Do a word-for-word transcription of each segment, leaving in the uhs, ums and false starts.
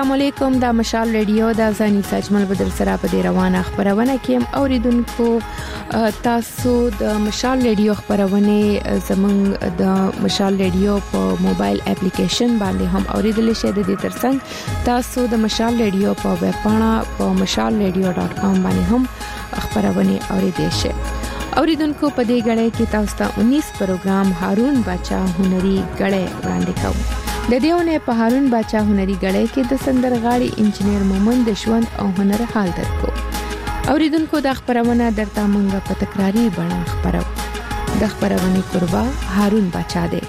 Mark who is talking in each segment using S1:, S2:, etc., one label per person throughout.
S1: السلام علیکم د مشال ریډیو د ځاني سجمل بدر سره په دې روانه خبرونه کې اوریدونکو تاسو د مشال ریډیو خبرونه زمونږ د مشال ریډیو په موبایل اپلیکیشن باندې هم اوریدل شئ. د دې ترڅنګ تاسو د مشال ریډیو په ویب پاڼه په مشال ریډیو ډاٹ کام باندې هم خبرونه اوریدئ شئ. اوریدونکو په دې غړې کې تاسو ته انیس پروګرام هارون بچا هنري غړې وړاندې کوم. د دیونه په هارون بچا هنري غړې کې د سندرغاړي انجنیر مومن د ژوند او هنر حال درکو. اوریدونکو د خبرونه درته مونږه په تکراری بڼه خبرو. د خبرونه قربا هارون بچا دی.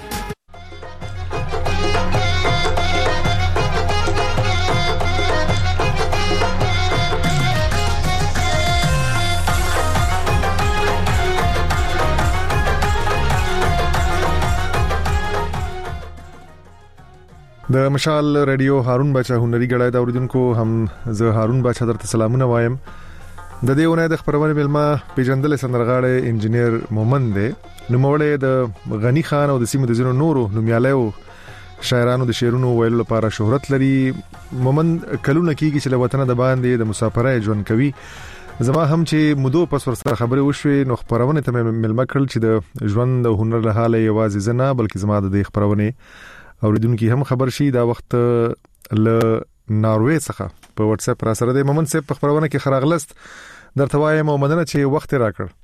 S2: د مشال ریډیو هارون بچا هنري غړای دا اوریدونکو هم زه هارون بچا درته سلامونه وایم. د دېونه د خبرونه ملما پیجندل سندرغاړي انجنیر مومن دی. نوموړی د غنی خان او د سیمې د زینو نورو نومیالیو شاعرانو د شعرونو ویلو لپاره شهرت لري. مومن کلونه کیږي چې له وطن د باندې د مسافرۍ ژوند کوي. زما هم چې مودو پس ورسره خبرې وشوي نو خبرونه ته ملما کړل چې د ژوند او هنر له حاله یوازې زنه بلکې زما د خبرونه اوریدونکو هم خبر شي. دا وخت ل ناروې څخه په واتس اپ را سره د مومن سپ په خبرونه کې خراغلست درته وایم او مدنه چې وخت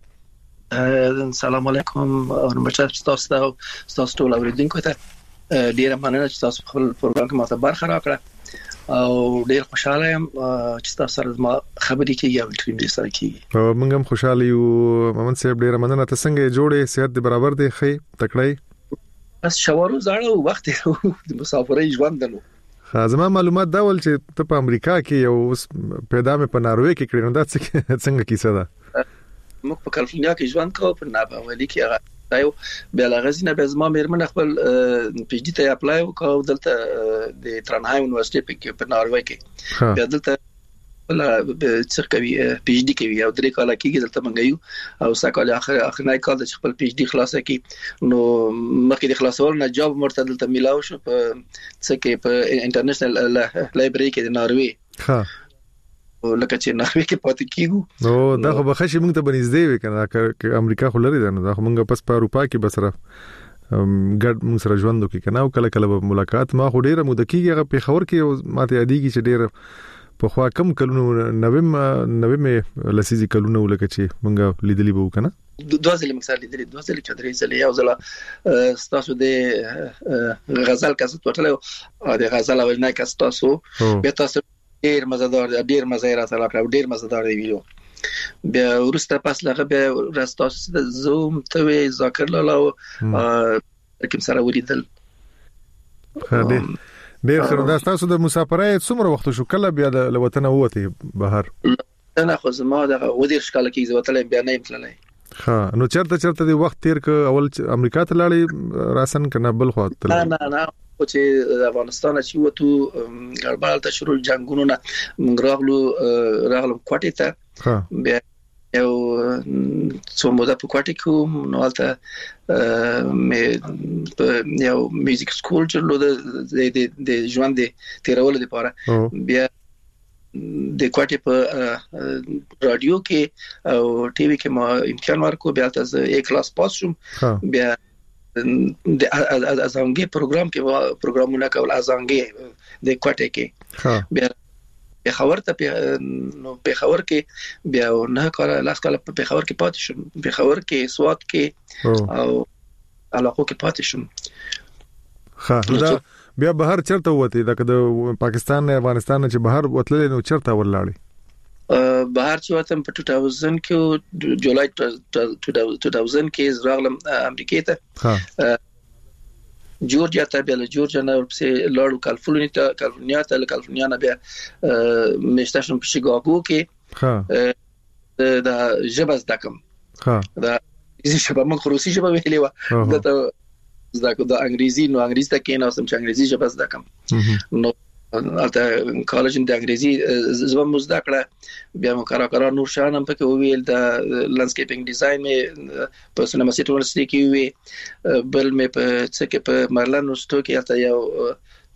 S2: راکړ.
S3: السلام علیکم او بچا تاسو ته تاسو ټول اوریدونکو ته ډیره مننه چې تاسو خپل پروګرام کې ماته برخه راکړه او ډیر خوشاله یم چې تاسو سره ما خبرې کوي او ټیم دې سره کوي.
S2: موږ هم خوشاله یو مومن سپ ډیره مننه. تاسو څنګه جوړې صحت دې برابر دی خې تکړه
S3: بس شوارو زړه وخت د مسافرۍ ژوند نو.
S2: خازما معلومات دا ول چې ته په امریکا کې یو پیدا مې په ناروې کې کړی نو دا څنګه کیسه ده؟
S3: موږ په کالیفورنیا کې ژوند کوو په ناپاولي کې هغه دا یو بل غزنه به زما مېرمن خپل پی ایچ ډي ته اپلای وکاو دلته د ترانهایم یونیورسيټي په ناروې کې. بیا دلته لا څه کوي پی ایچ ډي کوي او درې کال کېږي دلته منګیو او سکه اخر اخرنۍ کال د خپل پی ایچ ډي خلاصه کی نو مخکې د خلاصول نه جاب مرته دلته ملاو شو په څه کې په انټرنیشنل لایبرری کې د ناروې. ها لکه چې ناروې کې پاتې کیږو
S2: نو دا خو بخښي موږ ته بنځدې وکنه امریکا خو لري نه دا خو موږ پس په اروپا کې بسره ګډ موږ سره ژوند وکړو کنه او کله کله ملاقات ما خو ډیره مو د کیږي په خبر کې ماته یادېږي چې ډیره په خوا کم کلونو نویم نویم لسیزي کلونو لکه چې مونږه لیدلی بو کنه
S3: دوه ځله مکسر لیدلی دوه ځله چې درې ځله یو ځله ستاسو د غزل کاست ورتلو او د غزل او نه کاست تاسو به تاسو ډیر مزدار ډیر مزه راته راکړ ډیر مزدار دی ویلو. بیا ورسته پس لغه به راستاسو د زوم ته ذکر لاله کوم سره ولیدل.
S2: خدای ډیر خیر دا تاسو د مسافرۍ څومره وخت شو کله بیا د وطن ووته بهر؟
S3: انا خو زما د ودیر شکل کې زوتل بیا نه امتلای.
S2: ها نو چرته چرته د وخت تیر ک اول امریکا ته لاړې راسن کنه بل خو ته
S3: نه نه نه چې افغانستان چې وته ګړبال ته شروع جنگونو نه موږ راغلو راغلو کوټې ته بیا یو څو موده په کوټې کې نو البته مې یو میوزیک سکول چلو د د ژوند تیرول لپاره بیا د کوټې په رادیو کې او ټي وي کې ما امتحان ورکو بیا تاسو یک کلاس پاس شوم بیا د ازانګي پروګرام کې پروګرامونه کول ازانګي د کوټې کې بیا په خبر ته نو په خبر کې بیا نه کار لاس کله په خبر کې پاتې شم په خبر کې سواد کې او علاقو کې پاتې شم.
S2: ها دا بیا بهر چرته وته دا د پاکستان نه افغانستان نه چې بهر وتلل نو چرته ورلاړی؟
S3: بهر چې وته په دوه هزار کې جولای دوه هزار کې راغلم امریکا ته جورجیا ته بیا له جورجیا نه ورپسې لاړو کالیفورنیا ته کالیفورنیا ته له کالیفورنیا نه بیا مېشتاشم په شیکاګو کې ها دا جبز دکم ها دا چې شبه موږ روسي جبه ویلې و دا ته زده کو دا انګریزي نو انګریزي ته کې نو سم چې انګریزي جبز دکم نو البته کالج د انګریزي زما مزده کړه بیا مو کارا کارا نور شانم پکې ویل د لانډسکیپینګ ډیزاین مې په سینما سیټ یونیورسيټي کې وی بل مې په څه کې په مارلن یونیورسيټي کې البته یو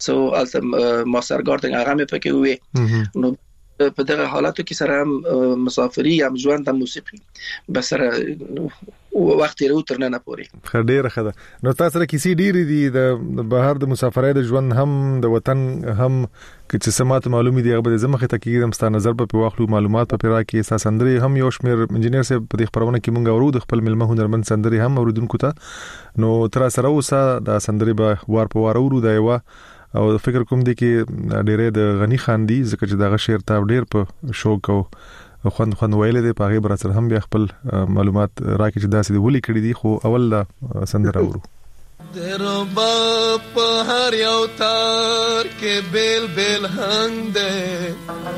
S3: سو الته ماسترګارډنګ هغه مې پکې وې نو په دغه حالاتو کې سره مسافري یا ژوند د موسیقي بس سره وخت یې تر نه پوري
S2: خډيره خده نو تاسو سره کیسې ډېری دي د بهر د مسافرۍ د ژوند هم د وطن هم چې سمات معلومي دي هغه د زمخه تکیدم ست نظر په واخلو معلومات په پیرا کې اساس اندري هم یو شمیر انجنیر سره په دې خبرونه کې مونږ اورو د خپل ملمه هنرمند سندري هم اوریدونکو ته نو تر سره اوسه د سندري به وار په وار اورو دا یو او فکر کوم دي کې ډېرې د غنی خان دي ځکه چې دغه شعر ته ډېر په شوق او خوند خوند ویل دي په هغه بر سره هم بیا خپل معلومات راکې چې داسې دی ولي کړی دي خو اول لا سندره اورو
S4: دربا په هر یو تار کې بیل بیل هنګ ده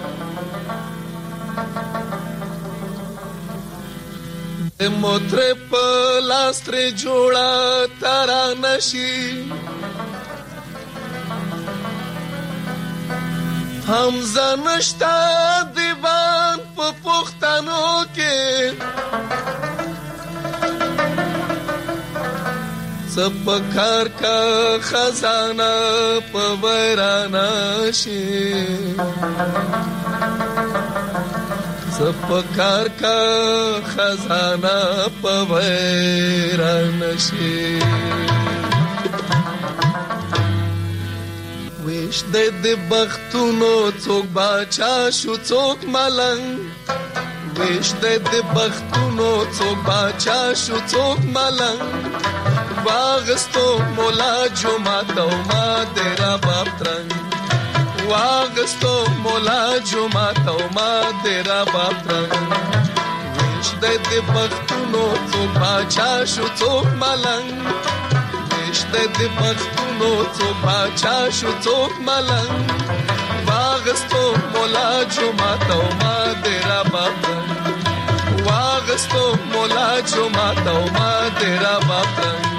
S4: د موتر په لاستر جوړه ترانشي حمزه نشتا دیوان په پښتنو کې سپکار کا خزانه په ویرانه شي سپکار کا خزانه په ویرانه شي ویش د د بختونو څوک باچا شو څوک ملنګ ویش د د بختونو څوک باچا شو څوک ملنګ واغستو مولا جمعه او ما تیرا باپ ترنګ واغستو مولا جمعه او ما تیرا باپ ترنګ ویش د د بختونو څوک باچا شو څوک ملنګ د دې پښتونو څوک باچا شو څوک ملنګ واغستو مولا جمعه او ما تیرا باپ واغستو مولا جمعه او ما تیرا باپ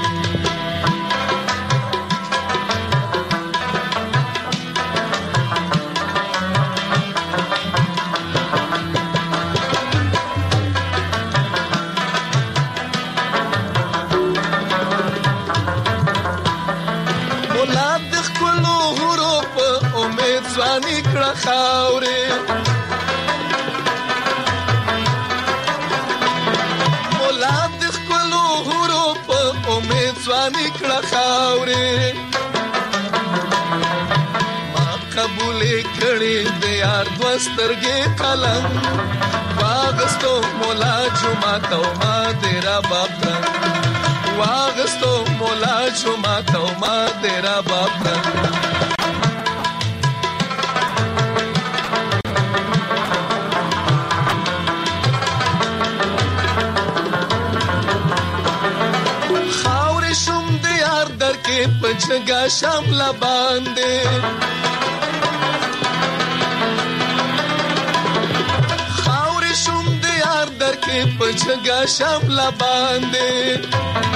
S4: ځواني کړه خاورې مولا د خپلو هورو په امید ځواني کړه خاورې ما قبولې کړې د یار دوه سترګې قلم واغستو مولا جمعه او ما تیرا باپ واغستو مولا جمعه او ما تیرا باپ پچگا شاملا باندې خاورې شوم د یار در کې پچگا شاملا باندې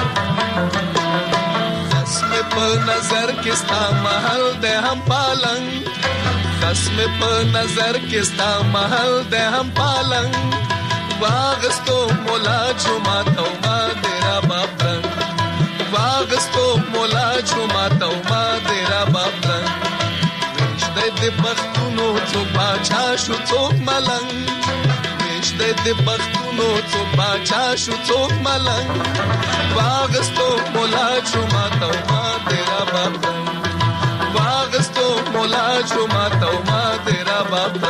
S4: خصم په نظر کې ستا محل د هم پالنګ خصم په نظر کې ستا محل د هم پالنګ واغستو مولا جمعه او ما تیرا باپ واغستو مولا جمعه او ما تیرا باپ ویش د دې بختونو څوک باچا شو څوک ملنګ ویش د دې بختونو څوک باچا شو څوک ملنګ واغستو مولا جمعه او ما تیرا باپ واغستو مولا جمعه او ما تیرا باپ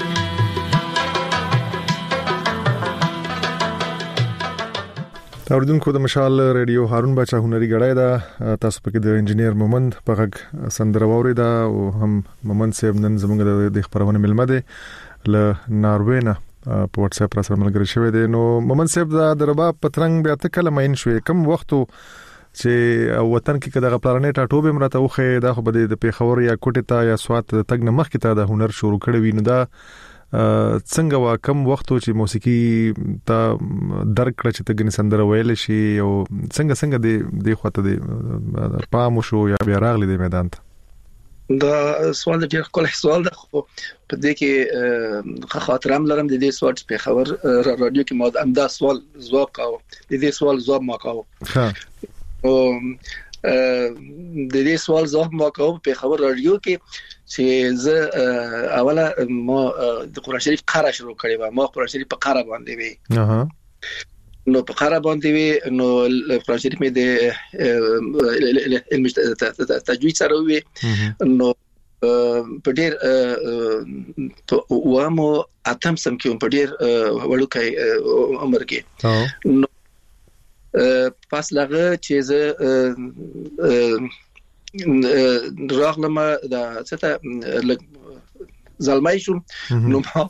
S2: اوریدونکو د مشال ریډیو هارون بچا هنري غړای دا تاسو پکې د انجنیر مومند په غږ سندره ووري دا او هم مومند صاحب نن زموږ د خبرونه ملمه دي ل ناروې نه په واتس اپ را سره ملګری شوی دی نو مومند صاحب دا دربا پترنګ بیا ته کله مین شوې کم وختو چې وطن کې کده پلانټ اټوبه مرته وخه دا خو بده د پیښور یا کوټه تا یا سوات تګ نه مخ کې تا د هنر شروع کړی وینو دا څنګه وا کم وختو چې موسیقي ته درک کړ چې ته غني سندره ویل شي او څنګه څنګه د د خواته د پام شو یا بیا راغلی د میدان ته
S3: دا سوال ډیر کول سوال ده خو په دې کې خاطرم لرم د دې سوال په خبر رادیو کې ما هم دا سوال ځواب کاوه د دې سوال ځواب ما کاوه ها او د دې سوال ځواب ما کوم په خبر رادیو کې چې زه اوله ما د قرآن شریف قرأ شروع کړی و ما قرآن شریف په قرأ باندې وی اها نو په قرأ باندې وی نو قرآن شریف مې د علم تجوید سره وی نو په ډېر و مو اتم سم کې په ډېر وړوکی عمر کې نو پس لغه چې زه راغلم دا څه زلمای شوم نو ما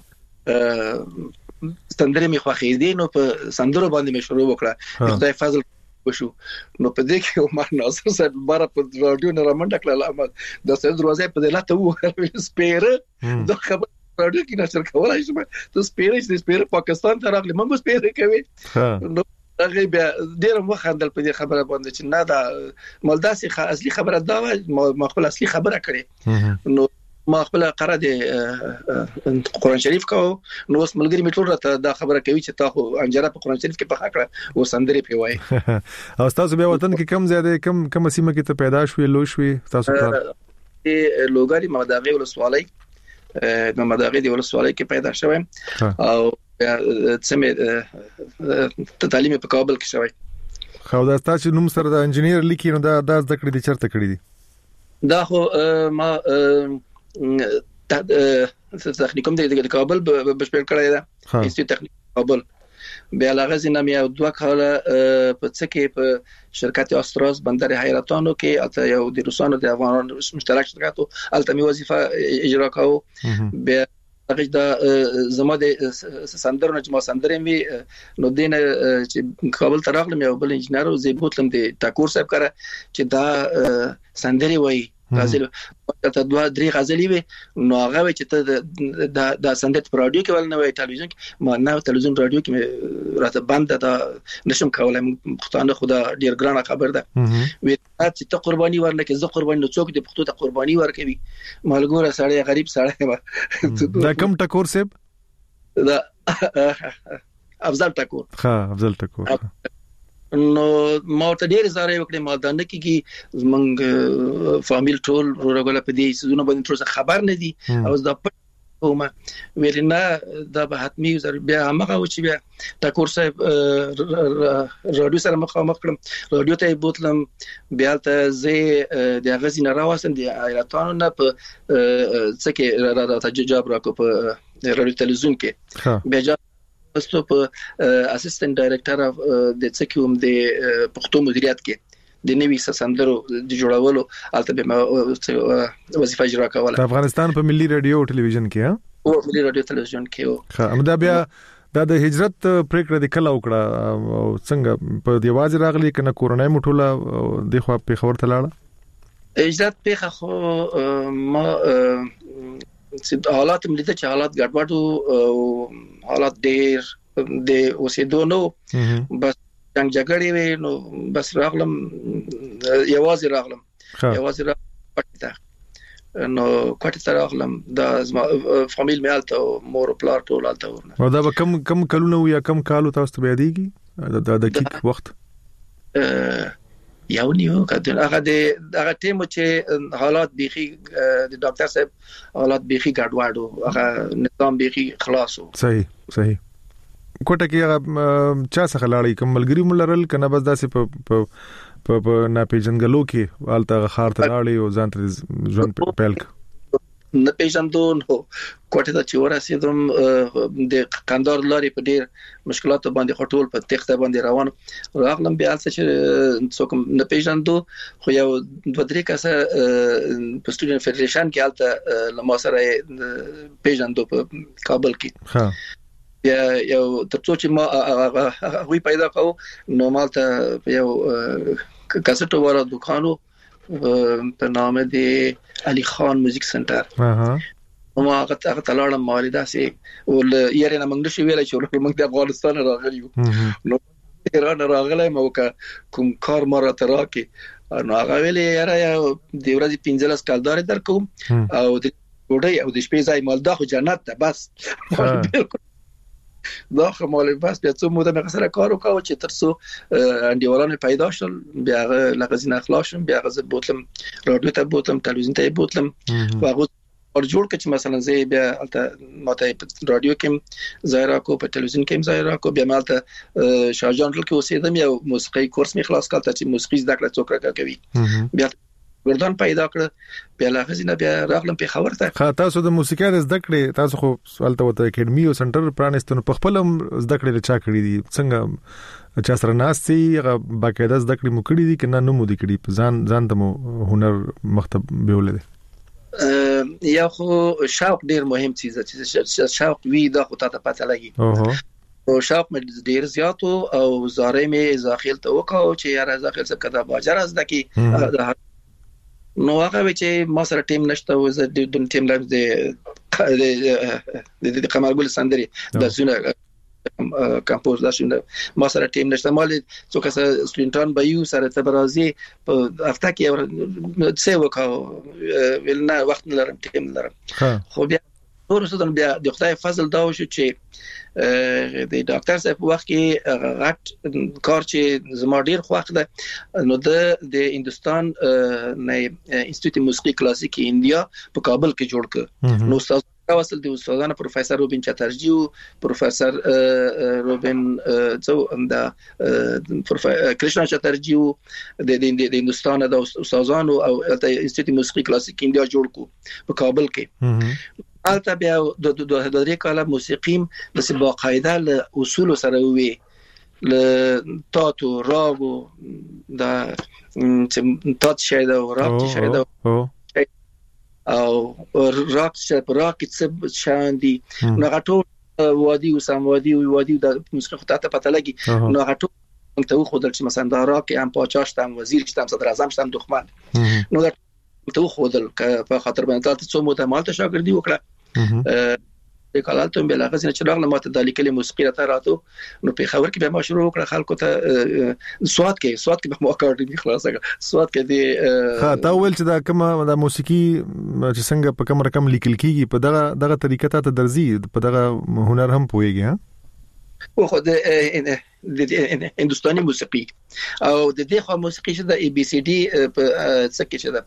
S3: ستندري مې خوښې دي نو په سندرو باندې مې شروع وکړه خدای فضل وشو نو په دې کې عمر ناصر صاحب بار په رادیو نه رامنډه کړل د سید دروازه په دلاته وو سپیره دا خبر رادیو کې نشر کولای شم ته سپیره چې سپیره پاکستان ته راغلی موږ سپیره کوي نو هغه بیا ډیر مخاندل په دې خبره باندې چې نه دا مالداسي اصلي خبره دا ما خپل اصلي خبره کړې نو ما خپل قرأ د قرآن شریف کو نو اوس ملګری می ټول راته دا خبره کوي چې تا خو انجره په قرآن شریف کې په خاطر و سندري پی وای
S2: او تاسو به وطن کې کم زیاده کم کم سیمه کې ته پیدا شوې لو شوې تاسو کار
S3: د لوګاری مداغي ولسوالۍ د مداغي د ولسوالۍ کې پیدا شوم او سمې ته تعلیم په کابل کې شوی
S2: خو دا تاسو نوم سره د انجنیر لیکي نو دا د زده کړې د چرته کړې دي
S3: دا خو ما تخنیکوم د کابل بشپړ کړی دا انسټیټیوټ تخنیک کابل بیا لغزي نامه او دوه کاله په څکه په شرکت استراز بندر حیرتانو کې اته یو د روسانو د افغانانو مشترک شرکتو التمی وظیفه اجرا کاو بیا هغه دا زما د سندرو چې ما سندرې می نو دین چې کابل ته راغلم یو بل انجنیر او زه بوتلم د ټاکور صاحب کړه چې دا سندري وای غزل ته دوه درې غزلې وي نو هغه چې ته د د سندت په رادیو کې ول نه وای ټلویزیون کې ما نه ټلویزیون رادیو کې راته بند دا نشم کولای پښتانه خدا ډیر ګرانه خبر ده وی چې ته قرباني ورنکې زه قرباني نو څوک د پښتو ته قرباني ورکوي مالګوره سړی غریب سړی
S2: دا کوم ټکور صاحب
S3: دا افضل ټکور
S2: ها افضل ټکور
S3: نو ما ته ډیر زاره وکړې ما دا نه کیږي زمنګ فامیل ټول ورغله په دې سيزونه باندې ټول خبر نه دي او دا کومه ویلنا دا به حتمی بیا هغه و چې بیا ټاکور صاحب رادیو سره مخامخ کړم رادیو ته بوتلم بیا ته زه د غزي نه راوسم د ایراتانو نه په څه کې راته جواب راکو په رادیو تلویزیون کې بیا پستو په اسسټنټ ډایریکټر اف د څکوم د پښتو مدیریت کې د نوي سندرو د جوړولو البته به وظیفه اجرا کوله
S2: د افغانستان په ملي رادیو او ټلویزیون کې
S3: او ملي رادیو تلویزیون کې
S2: ها امدا بیا د هجرت پریکړه د کله وکړه او څنګه په دیواز راغلی کنه کورونای مټوله د خو په خبر تلاړه
S3: هجرت په خو ما حالات ملي ته حالات ګډوډ او حالات ډېر د اوسېدو نو بس څنګه جګړې وې نو بس راغلم یوازې راغلم یوازې راغلم نو کوټه راغلم د فامیل مې الته مور پلار ټول الته ورنه
S2: او دا کم کم کلونه یا کم کالو تاسو ته یادېږي دا د دقیق وخت
S3: یو نیو کله هغه د هغه ټیم چې حالات بيخي د ډاکټر صاحب حالات بيخي ګډوډو هغه نظام بيخي خلاصو
S2: صحیح صحیح کوټه کې هغه چا څخه لاړی کوم ملګری ملرل کنه بس داسې په په نه پیژنګلو کې حالت خار ته لاړی او ځان ته ځون پهل
S3: نه پیژندو نو کوټه ته چې ورسېدم د قندار لاري په ډیر مشکلات باندې خټول په تخته باندې روان راغلم بیا چې څوک نه پیژندو خو یو دوه درې کسه په سټوډنټ فدریشن کې الته لمو سره پیژندو په کابل کې ها یا یو ترڅو چې ما غوي پیدا کاو نو مالته یو کاسټو وره دکانو په نامه دی علي خان میوزیک سنټر
S2: اها
S3: ما هغه هغه تلاړم مالدا سي ول یاره نه موږ نشو ویلای چې موږ د افغانستان راغلیو نو ایران راغلی مو کوم کار مره تراکي نو هغه ویلې یاره د ورځې پنځلس کالدار درکوم او د ډوډۍ او د شپې ځای مالدا خو جنت ده بس بالکل دا خماله بس بیا څو موده مې سره کار وکاو چې تر څو انډیوالان پیدا شول بیا لغزین اخلاصم بیا غزه بوتلم رادیو ته بوتلم تلویزیون ته بوتلم واغه اور جوړ کچ مثلا زه بیا ماته رادیو کې ظاهرا کو په تلویزیون کې ظاهرا کو بیا مالته شاهجان کې اوسېدم یو موسیقي کورس می خلاص کړ چې موسیقي زده کړه څوک کوي بیا ګردان پیدا کړ بیا لغزینه بیا راغلم په خبر ته
S2: خا تاسو د موسیقي د زده کړې تاسو خو سوالته وته اکیډمي او سنټر پرانستنو په خپل زده کړې چا کړی دي څنګه چا سره ناسي هغه باقاعده زده کړې مو کړی دي کنه نو مو دي کړی ځان ځان ته مو هنر مکتب بیولې
S3: یا خو شوق ډیر مهم چیز دی چې شوق وی دا خو ته پته لګي اوه او شوق مې ډیر زیات او زارې مې داخل ته وکاو چې یاره داخل څه کدا باجر از دکی نو هغه چې ما سره ټیم نشته و زه د ټیم لرم د د قمرګل سندري د زونه کمپوز دا شنه ما سره ټیم نشته مال څو کس سټوډنټان به یو سره ته برازي په هفته کې څه وکاو ولنه وخت نه لرم ټیم لرم خو بیا نور څه بیا د خدای فضل دا وشو چې د ډاکټر صاحب په وخت کې غټ کار چې زما ډیر خوښ ده نو د هندستان نه انسټیټیوټ موسیقي کلاسیک انډیا په کابل کې جوړ کړ نو استاد راوصل دي استادانه پروفیسور روبین چاترجی او پروفیسور روبین څو دا کرشنا چاترجی د د هندستان د استادانو او د انسټیټیوټ موسیقي کلاسیک انډیا جوړ کو په کابل کې البته بیا د د درې کاله موسیقیم د باقاعده له اصول سره وي له تاتو راغو دا چې تات شای دا راک شای دا او راک چې په راک څه شان دي نو غټو وادي او سم وادي او وادي د موسیقي خطه ته پته لګي نو غټو ته خو دل چې مثلا دا راک هم پاچاشتم وزیر شتم صدر اعظم شتم دښمن نو ته خو دل په خاطر باندې تاسو څو مو ته مالته شاګردي وکړه د کالاتم بل هغه چې راغله ماته د لیکلي موسیقي راته راتو نو په خبر کې به ما شروع وکړه خلکو ته سواد کې سواد کې به مو اکاډمي خلاصه سواد کې دی
S2: ها تا ول چې دا کومه د موسیقي چې څنګه په کوم رقم لیکل کیږي په دغه دغه طریقه ته درځي په دغه هنر هم پويږي ها
S3: او خو د هندستاني موسیقي او د دې خو موسیقي چې د ای بي سي ډي په څه کې چې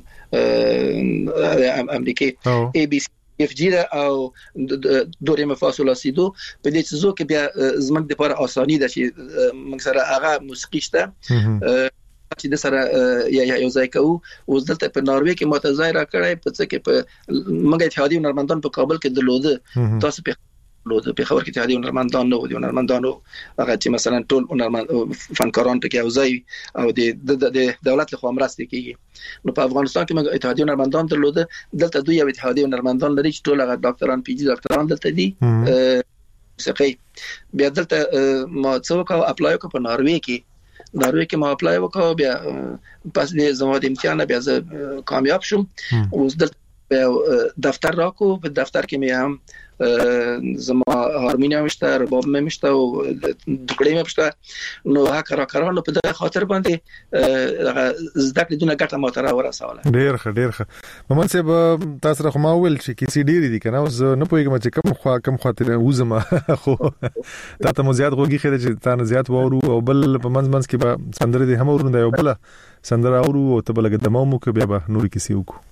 S3: د امریکا ای بي سي اف جی او دورې مفاصله سیدو په دې څه کې بیا زمنګ د لپاره اساني ده چې موږ سره هغه موسیقي شته چې د سره یا یو ځای کوو اوس دلته په ناروې کې متظاهره کړای په څه کې په موږ اتحادیه هنرمندان په کابل کې درلوده تاسو په لود په خبر کې اتحادیه هنرمندان نو دي هنرمندانو هغه چې مثلا ټول هنرمند فنکاران ته کې اوځي او د د دولت له خوا مرسته کیږي نو په افغانستان کې موږ اتحادیه هنرمندان درلوده دلته دوی یو اتحادیه هنرمندان لري چې ټول هغه ډاکټران پی جی ډاکټران دلته دي موسیقي بیا دلته ما څو کا اپلای وکړ په ناروې کې ناروې کې ما اپلای وکړ بیا پس د زما د امتحان بیا زه کامیاب شوم اوس دلته دفتر راکو په دفتر کې مې هم زما هارمونیوم شته رباب مې مشته او دکړې مې مشته نو هغه کرا کرانو په دغه خاطر باندې زده کړې دونه ګټه ماته راورسوله
S2: ډیر ښه ډیر ښه ممن صاحب تاسو راخ ما ویل چې کیسې ډېری دي کنه اوس نه پوهیږم چې کوم خوا کوم خاطر وزما خو تا ته مو زیات غوږی خېده چې تا نه زیات وورو او بل په منځ منځ کې به سندره دي هم ورنده یو بل سندره اورو او ته بل قدمو مو کې بیا به نور کیسې وکړو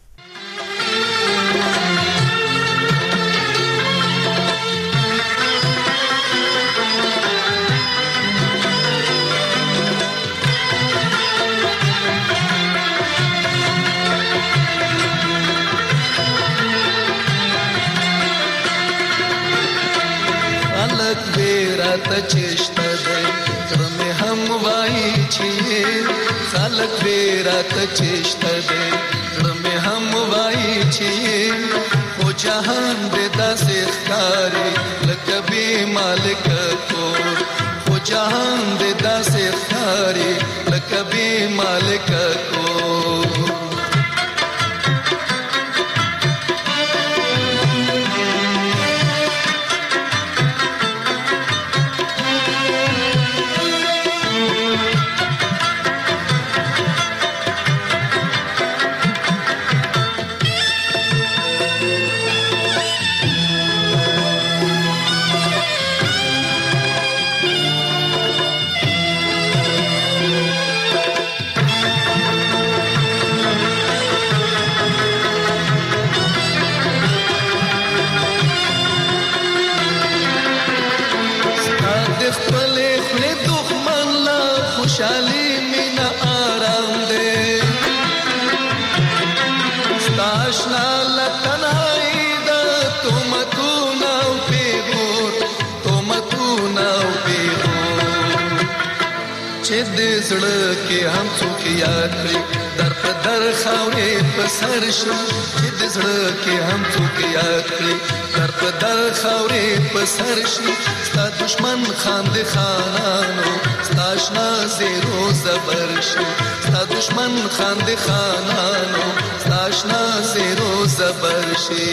S4: چشته ده کرم هم وای چی خلق بیرات چشته ده کرم هم وای چی خو جهان بدا سخکاری لکبی مالک کو خو جهان بدا سخکاری لکبی مالک کو خپل خپل دښمن لا خوشالي مینا آرام دې ستاشنا لا تنهایی دا تومتونه او پیغور تومتونه او پیغور چې دې زړه کې هم څوک یاد کړي در په در خاورې په سر شو چې دې زړه کې هم څوک یاد کړي در په در خاورې په سر شي ستا دشمن خاندې خانانو ستا اشنا زیرو زبر شي ستا دشمن خاندې خانانو ستا اشنا زیرو زبر شي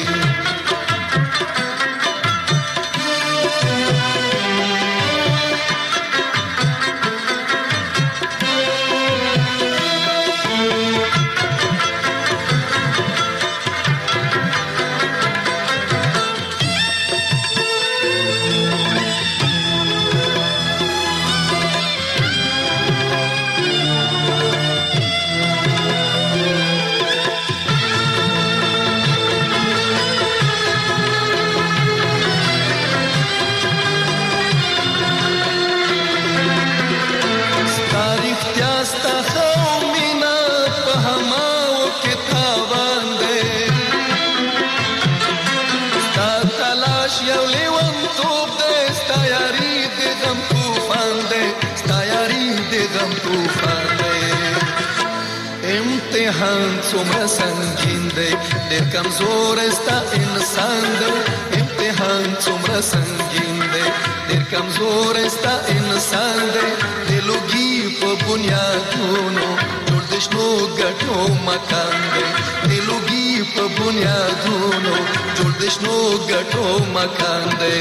S4: امتحان څومره سنگین دی ډېر کمزور ستا انسان دی امتحان څومره سنگین دی ډېر کمزور ستا انسان دی د لوګي په بنیادونو جوړ د شنو ګټو مکان دی د لوګي په بنیادونو جوړ د شنو ګټو مکان دی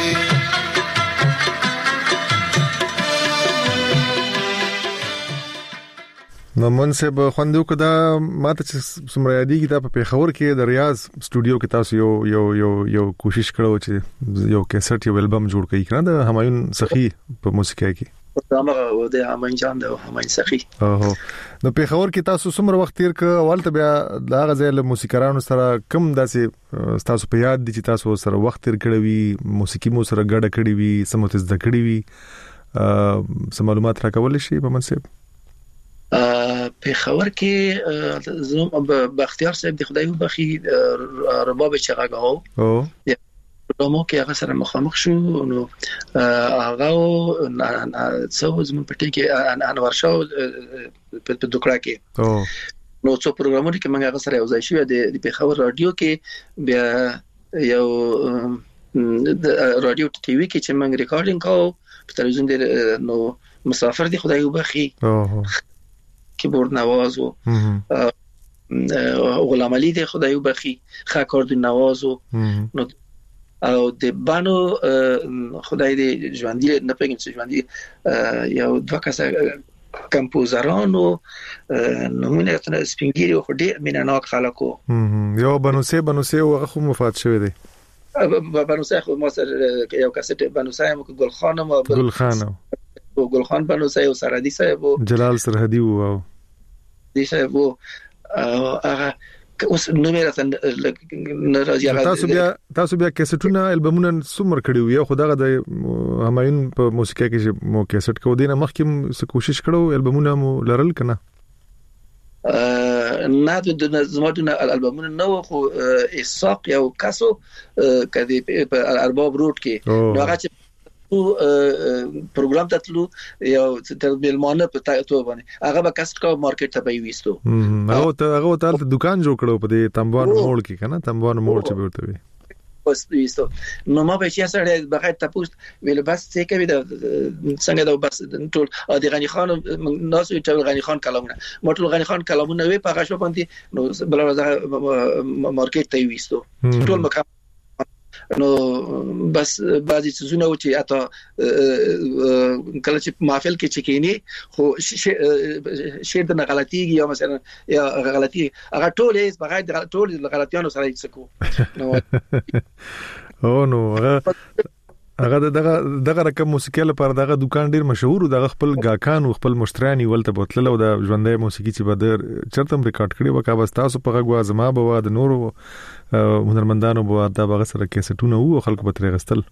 S2: نو منصب خوندو کدا ماته چې سمره یادېږي دا په پیښور کې د ریاض سټوډیو کې تاسو یو یو یو یو کوشش کړو چې یو کیسټ یو البم جوړ کړئ کنه د همایون سخی په موسیقۍ کې
S3: دغه و د همایون جان د همایون سخی
S2: اوه نو پیښور کې تاسو سمره وخت تیر ک اول ته بیا د غزل موسیقارانو سره کم داسې تاسو په یاد دي چې تاسو سره وخت تیر کړی وي موسیقي مو سره ګډه کړی وي سموت زده کړی وي سم معلومات راکول شي په منصب
S3: په خبر کې زوم بختیار صاحب د خدای وبخي رباب چغاغاو
S2: او
S3: نو کې هغه سره مخامخ شو نو هغه څو زمون پټي کې انور شاه په دکړه کې
S2: او
S3: نو څو پروګرامونه کې موږ هغه سره یو ځای شو د په خبر رادیو کې بیا یو رادیو ټي وي کې چې موږ ریکارډینګ کوو په تلویزیون دی نو مسافر دی خدای وبخي
S2: او
S3: کیبورد نواز و غلام علی دی خدای وبخي خاکارد نواز و نو او د بانو خدای دې ژوندۍ نه پېږم چې ژوندۍ یو دوه کسه کمپوزرانو نمونه تر سپینګيري خو ډېر میناناک خلکو
S2: یو بنوسه بنوسه هغه خو مفات شوی دی
S3: بنوسه خو ما سره یو کسه بنوسه هم ګل خانم
S2: ګل خانم
S3: او ګل خان بنوسه او سرحدي صاحب
S2: جلال سرحدي وو
S3: دي صاحب هغه اوس نو مې راته ناراضي هغه
S2: تاسو بیا تاسو بیا کیسټونه البمونه سمر کړیو یو خدای د همایون په موسیقۍ کې مو کیسټ کو دینه مخکې څه کوشش کړو البمونه مو لرل کنه
S3: نه د زموږ البمونه نو خو اساق یو کاسو کدي په ارباب روډ کې نو هغه چې پروګرام تطلو یو تر بیلمانه په تاسو باندې هغه به کسټ کا مارکیټ ته به وېستو
S2: هغه ته هغه ته دکان جوړ کړو په دې تنبوان موړ کې کنه تنبوان موړ چې ورته وي
S3: اوس وېستو نو ما به چې سره بغیر تاسو ویل بس څه کوي د څنګه دا بس ټول د غنی خان ناس ټول غنی خان کلامونه ما ټول غنی خان کلامونه وی په غشو باندې نو بل ورځ مارکیټ ته وېستو ټول مکان نو بس بعضی څه نو چې اته کله چې محفل کې چکینی خو شیر د غلطیږي یا مثلا یا غلطي هغه ټول هیڅ بغیر ټول غلطیانو سره یې څکو نو
S2: او نو هغه دغه دغه رقم موسیقي لپاره دغه دکان ډیر مشهور دغه خپل غاکان او خپل مشتريانی ولته بوتل او د ژوندۍ موسیقي چې بدر چرته ریکارډ کړي وکا بس تاسو په غوا زما بوا د نورو هنرمندانو بوا دا بغه سره کیسټونه وو خلک به ترې غستل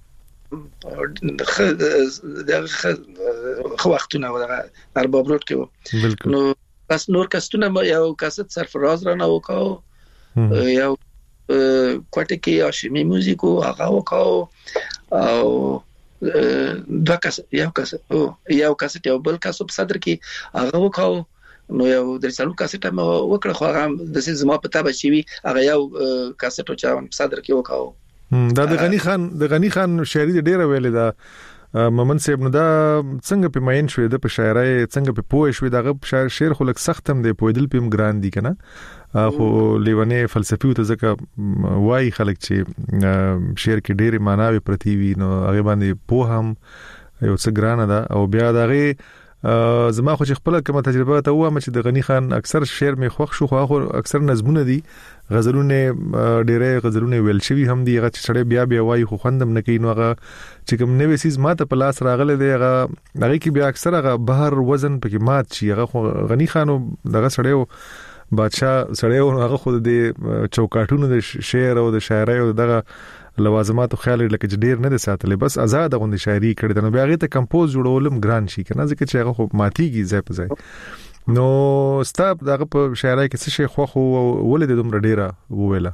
S3: د خو وختونه ورغه ارباب روډ کې
S2: بالکل
S3: نو بس نور کستونه یو کاست سرفراز را نه وکاو یو کوټه کې آشمی موزیکو هغه وکاو او دا کس یو کس او یو کس یو بل کس په صدر کې هغه وکاو نو یو د څلور کاسټه مو وکړه خو هغه د سیمه په تابع شي هغه یو کاسټو چا په صدر کې وکاو
S2: دا د غنی خان د غنی خان شاعري ډیره ویلې دا مومن صاحب نو دا څنګه په ماین شوې د په شاعرۍ څنګه په پوه شوې دا شاعر شعر خو لک سخت هم دی پویدل پم ګران دي کنه خو لیوانه فلسفي او ځکه وای خلک چې شعر کې ډېری معناوي پرتی وي نو هغه باندې په هم یو څه ګران ده او بیا دغه زما خو چې خپل کومه تجربه ته وایم چې د غنی خان اکثر شعر می خوښ شو خو اکثر نظمونه دي غزلونه ډېرې غزلونه ویل شوی هم دي هغه چې بیا بیا وای خو خوندم نه کوي نو هغه چې کوم نوې سیز ماته په لاس راغله دی هغه هغه کې بیا اکثر هغه بهر وزن پکې مات شي هغه غنی خانو دغه سړیو بادشاہ سړیو هغه خود د چوکاټونو د شعر او د شاعرۍ او دغه لوازماتو خیال لکه ډیر نه ساتلې بس آزاد غوندي شاعري کړې نو بیا هغه ته کمپوز جوړولم ګران شي کنه ځکه چې هغه خو ماتيږي ځای په ځای نو ستاب دغه په شاعرۍ کې څه شي خو خو ولې د دومره ډیره وویله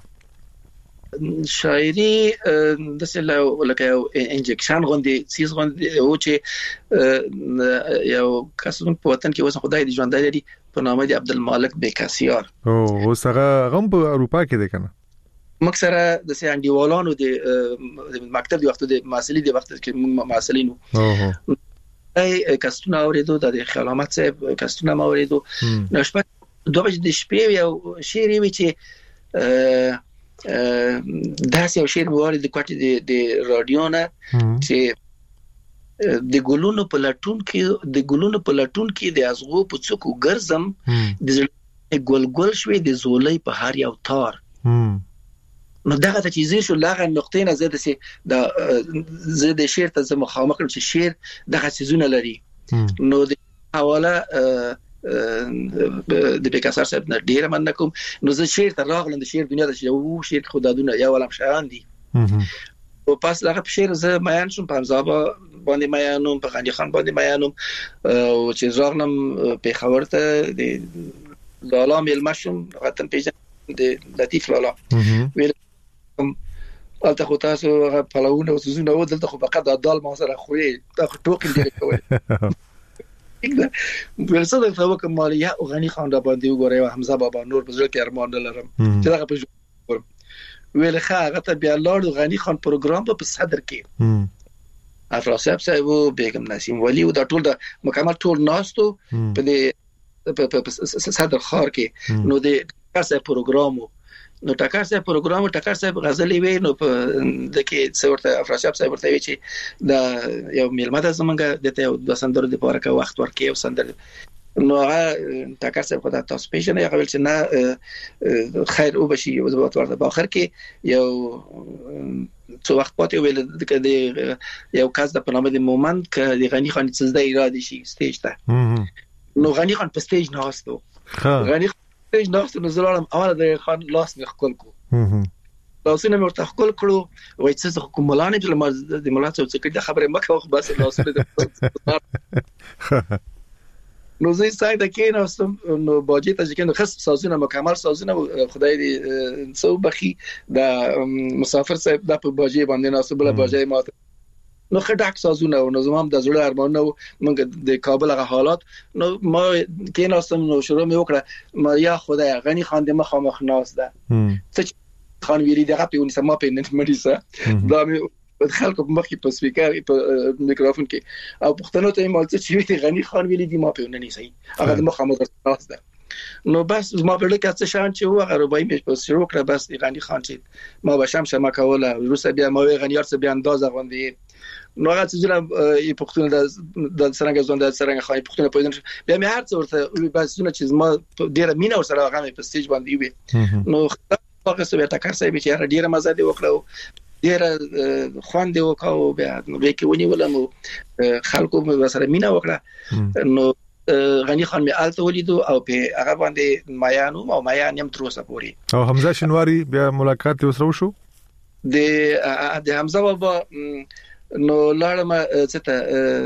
S3: شاعري د سله لکه انجکشن غوندي سیس غوندي او چې یو کسون په وطن کې وسه خدای دې ژوند لري په نامه دی عبدالمالک بیکاسیار
S2: او وسغه غم په اروپا کې ده کنه
S3: مکسره د سي انډیوالانو د مکتب دی وخت د ماسلي دی وخت کې ماسلینو اوه ای کستونه اوریدو د خیال احمد صاحب کستونه ما اوریدو نو شپه دوه بجې د شپې یو شعر وی چې داسې یو شعر واره د کوټې د رادیو نه چې د ګلونو په لټون کې د ګلونو په لټون کې د ازغو په څوکو ګرځم د ګل ګل شوي د زولۍ په هر یو تار نو دغه ته چې زه شو لاغه نقطې نه زده سي د زه د شعر ته مخامخ کړم چې شعر دغه سيزونه لري نو د حواله د بیکاسار صاحب نه ډیره من کوم نو زه شعر ته راغلم د شعر دنیا د یو شعر خدادونه یو علم شان دي او پاس لغه په شعر زه میان شوم په مزابه باندې میانوم په غنی خان باندې میانوم او چې راغلم په خبر ته د لالا مل مشوم غتن پیژن د لطیف لالا ویل البته خو تاسو پلاونه او سوزونه و دلته خو فقط د دال ما سره خوري دا ټوکې دی کوي ورسره د توګه مالیا او غنی خان را باندې وګورئ او حمزه بابا نور بزرګ کې ارمان لرم چې دا په جوړ ویل ښه هغه ته بیا لاړ غنی خان پروګرام په صدر کې افراسیاب صاحب او بیگم نسیم ولی او دا ټول د مکمل ټول ناستو په دې صدر خار کې نو د کاسه پروګرامو نو ټاکر صاحب پروګرام ټاکر صاحب غزلې وی نو په د کې څورته افراسیاب صاحب ورته وی چې دا یو میلمه د زمونږ د د سندرو د پاره کا وخت ورکې او سندر نو هغه ټاکر صاحب خدای تاسو پیژنې هغه ول چې نه خیر او بشي او زبات ورته په اخر کې یو څو وخت پاتې ویل د یو کس د پنامه د مومنت ک د غنی خان څه د اراده شي سټیج ته نو غنی خان په سټیج نه واستو غنی سټیج نه واستو نو زلالم اوله د خان لاس نه خپل کو لاسونه ورته خپل کړو وای څه کوم ملانه چې د ملات څه کې د خبره مکه خو بس لاسونه نو زه ساید کې نو سم نو باجی ته چې نو خاص سازونه مکمل سازونه خدای دې څو بخي د مسافر صاحب د په باجی باندې ناسبله باجی ماته نو خډاک سازونه نو زمام د زړه ارمان نو موږ د کابل غ حالات نو ما کې نو سم نو شروع مې وکړه ما یا خدای غنی خان دې مخامخ ناس ده څه خان ویری دغه په ونسه ما په نت مریسه دا مې خلکو په مخ کې په سپیکر په میکروفون کې او پښتنو ته مال څه چې وی غنی خان ویلي دي ما په ونني سي هغه د مخامخ ناس ده نو بس ما په لکه څه شان چې هو هغه روبای مې په شروع کړ بس غنی خان چې ما به شم شمه کوله روسه بیا ما وی غنیار څه بیا اندازه غوندي نو هغه چې جناب یې پښتون د د سرنګ ځوند د سرنګ خای پښتون په دې بیا مې هر څه ورته بس څونه چې ما ډیره مینا ور سره هغه په سټیج باندې وي نو هغه څه ته کار صاحب چې ډیره مزه دی وکړو ډیره خوان دی وکاو بیا نو به کې ونی ولم خلکو مې سره مینا وکړه نو غنی خان مې آلته ولیدو او په هغه باندې مایانو او مایان يم تر اوسه پوري
S2: او حمزه شنواری بیا ملاقات وسرو شو
S3: د د حمزه بابا نو لاړم څه ته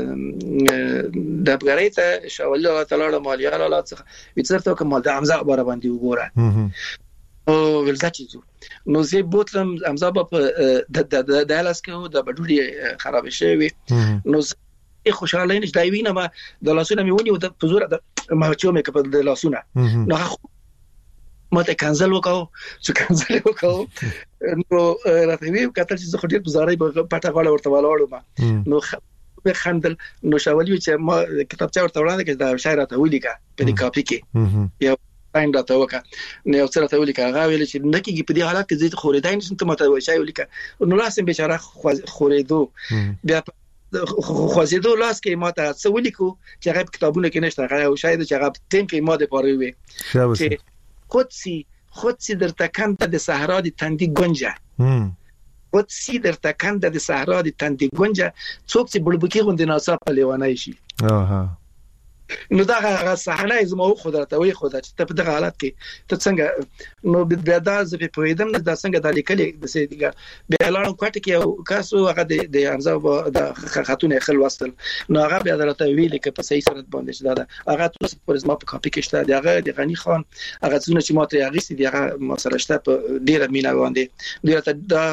S3: د افغاني ته شاول الله تعالی مالیا الله څخه وڅرته کوم د حمزه خبره باندې وګوره او ولزاچو نو زه بوتلم حمزه په د د لاسکو د بډوري خراب شوی نو خوشاله نش دای وینم د لاسونه میونی د پزور د ما چې مې کپ د لاسونه نو ماته کانسل وکاو چې کانسل وکاو نو راته وی کتل چې خو ډیر بزارای په پټه غاړه ورته ولاړم نو به خندل نو شاولې چې ما کتابچه ورته وړاندې کړ دا شاعر ته ولیکه په دې کاپي کې یو ټایم راته وکړه نو یو څه راته ولیکه هغه ویل چې نکیږي په دې حالت کې زه خورېدای نشم ته ماته وایي ولیکه نو لاسم بیچاره خورېدو بیا خوازیدو لاس کې ماته څه ولیکو چې هغه کتابونه کې نشته هغه شاید چې هغه تیم کې ماده پاره وي چې خودسی خودسی در تکنده د صحرا د تندی گنجه خودسی در تکنده د صحرا د تندی گنجه څوک چې بلبکی غوندې ناڅاپه لیوانای شي اها نو دا هغه صحنه زما خو درته وي خو دا چې په دغه حالت کې ته څنګه نو بیا دا زه په پویدم نه دا څنګه د لیکلې د سیدګه بیا لاړم کوټه کې کاسو هغه د حمزه د خاتون خل وصل نو هغه بیا درته ویل کې په صحیح صورت باندې چې دا هغه تاسو پر زما په کاپي کې شته هغه د غنی خان هغه څونه چې ماته هغه سي هغه ما سره شته په ډیره مینا باندې ډیره دا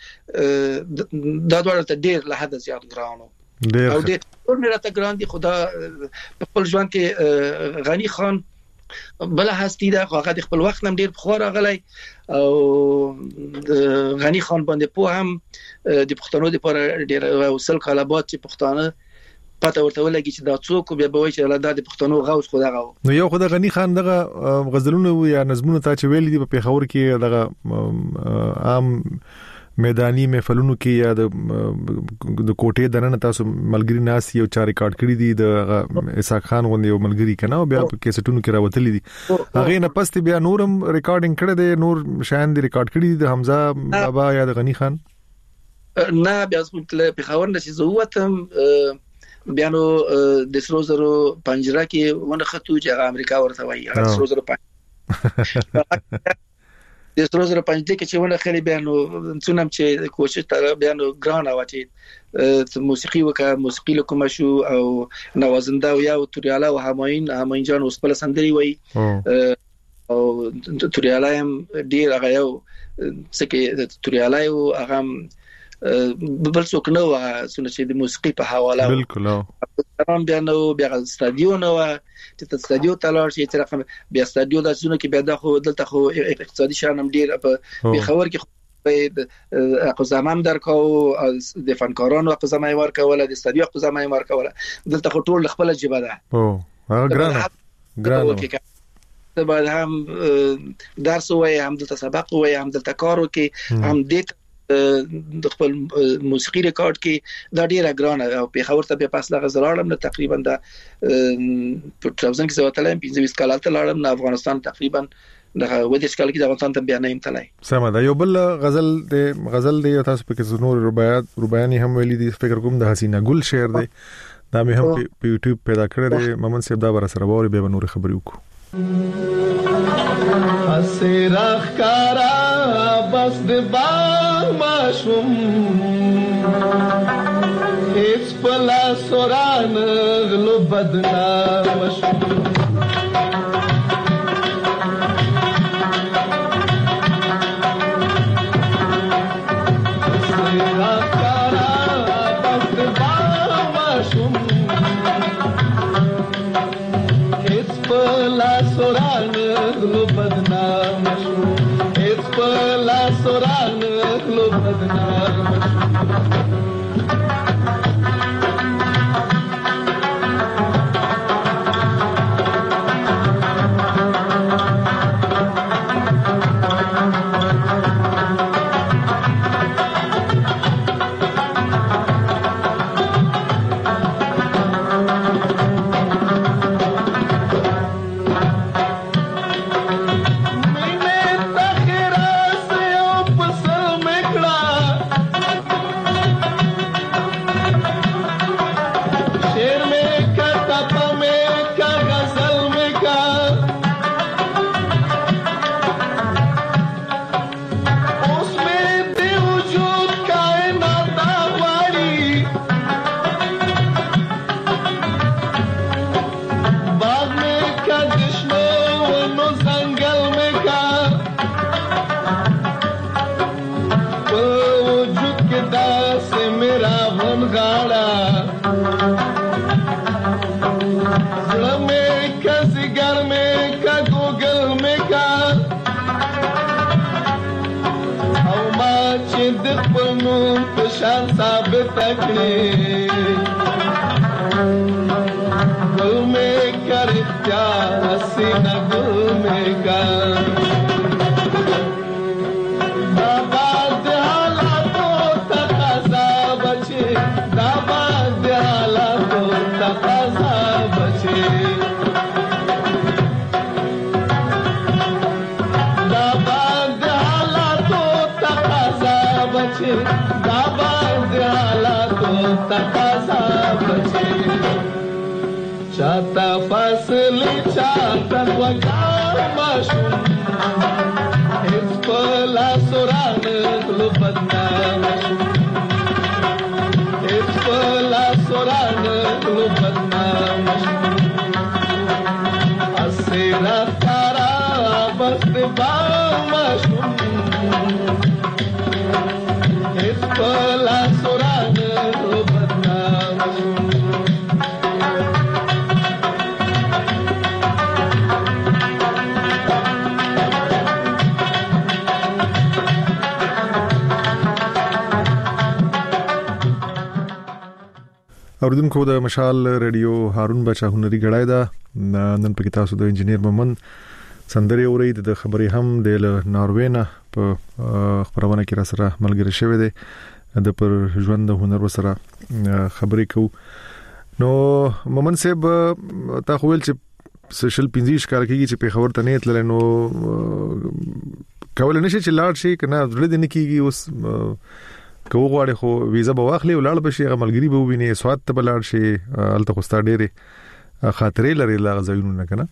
S3: دا ډول ته ډیر له حد زیات ګرانو او د ټول مې راته ګران دي خدا په خپل ژوند کې غنی خان بل هستی دا هغه د خپل وخت نم ډیر بخور غلای او غنی خان باندې په هم د پښتنو لپاره ډیر وصل کلابات چې پښتانه پته ورته ولګي چې دا څوک به به وي چې الله د پښتنو غوث خدا غو
S2: نو یو خدای غنی خان دغه غزلونه یا نظمونه تا چې ویل دي په پیښور کې دغه عام میدانی محفلونو کې یا د د کوټې دننه تاسو ملګری ناس یو چا ریکارډ کړی دي د اسحاق خان غوندې یو ملګری کنه او بیا په کیسټونو کې راوتلی دي هغه نه پست بیا نورم ریکارډینګ کړی دی نور شاین دی ریکارډ کړی دي د حمزه بابا یا د غنی خان
S3: نه بیا په خبر نشي زه وتم بیا نو د سرو زرو پنجره کې ونه خطو چې امریکا ورته وایي هغه سرو زرو پنجره د سرو زرو پنځه کې چې ونه خلې بیانو څونم چې کوشش تر بیانو ګران واچي موسیقي وکړه موسیقي کوم شو او نوازنده او یا توریالا او هماین هماین جان اوس په سندري وای او توریالا هم ډیر هغه یو څه کې توریالا او هغه بل څوک نو څونه چې د موسیقي په حواله
S2: بالکل
S3: تمام بیانو بیا استادیو نو چې ته استادیو تلار شي چې رقم بیا استادیو د څونه کې بیا د خو دلته خو اقتصادي شانم ډیر په خبر کې په زمام درکاو د فنکارانو په زمای ورکوله د استادیو په زمای ورکوله دلته خو ټول خپل جبه ده
S2: او ګرانه ګرانه
S3: بعد هم درس وای هم دلته سبق وای هم دلته کارو کې هم د د خپل موسیقي ریکارډ کې دا ډیره ګرانه او په خبر ته په پاس لغه زړم نه تقریبا د په تلویزیون کې زواتلم پنځه کال ته لاړم نه افغانستان تقریبا د ودیش کال کې د افغانستان ته بیا نه امتلای
S2: سم دا یو بل غزل د غزل دی تاسو په کې نور رباعیات رباعیانی هم ویلي دي فکر کوم د حسینه ګل شعر دی دا مې هم په یوټیوب پیدا کړی دی ممن صاحب دا ور سره ووري به نور خبرې وکړو
S4: اسراخ کارا بس د با ماشوم هیڅ پلا سوران غلو بدنام شوم اسراخ کارا بس د با ماشوم هیڅ پلا سوران غلو بدنام شوم هیڅ پلا سوران غلو بدنام ढकड़े गुल में कर प्यार हसीना गुल में कर दाबा दयाला तो तकाजा बचे दाबा दयाला तो तकाजा बचे दाबा दयाला तो तकाजा बचे दाबा दयाला तो तकाजा बचे चाहता फासले चाहता वकार माशूम इस पला सुरान गुल बदनाम इस पला सुरान गुल बदनाम असेरा तारा बस बामाशूम इस पला सुरान गुल बदनाम
S2: اوردونکو د مشال ریډیو هارون بچا هنري غړای دا نن په تاسو د انجنیر مومن سندري اورید د خبري هم د ناروې نه په خبرونه کې را سره ملګری شوی دی د پر ژوند د هنر سره خبرې کو نو مومن صاحب تا خو ول چې سوشل پینځیش کار کوي چې په خبر ته نه تل نو کول نشي چې لاړ شي کنه ورته نه کیږي اوس کو غواړي خو ویزا به واخلي ولړ بشي غملګری به ویني سواد ته بلړ شي الته خوستا ډېره خاطرې لري لا غزاینو نه کنه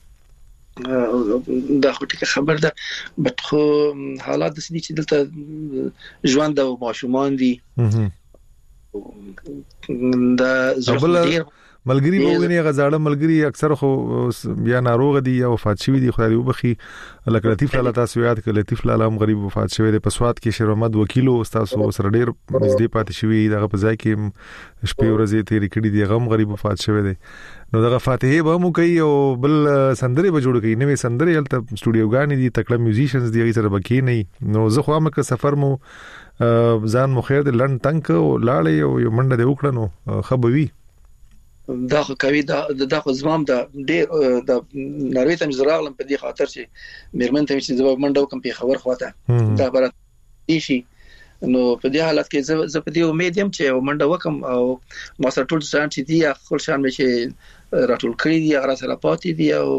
S3: دا خو ټیک خبر ده بټ خو حالات د سړي چې دلته ژوند او ماشومان دي دا زړه
S2: ملګری به ویني غزاړه ملګری اکثر خو یا ناروغ دي یا وفات شوی دي خدای وبخي لکه لطیف لاله تاسو یاد کړئ لطیف لاله هم غریب وفات شوی دی په سواد کې شیر احمد وکیلو استاد سره ډیر نږدې پاتې شوی دغه په ځای کې شپې ورځې تیرې کړې دي غم غریب وفات شوی دی نو دغه فاتحه به مو کوي او بل سندري به جوړ کوي نوې سندري هلته سټوډیوګان دي تکړه میوزیشنز دي سره بکی نه نو زه خو هم که سفر مو ځان مو خیر د لند تنک او لاړې او یو منډه دی وکړه نو خبوي
S3: دا خو کوي دا د خو زمام د ډېر د ناروې ته مزراغلم په دې خاطر چې میرمن ته چې زما منډه کوم په خبر خواته دا برات دي شي نو په دې حالت کې زه په دې امید يم چې منډه وکم او ما سره ټول ځان چې دي خپل شان مې چې راټول کړی دي هغه سره پاتې دي او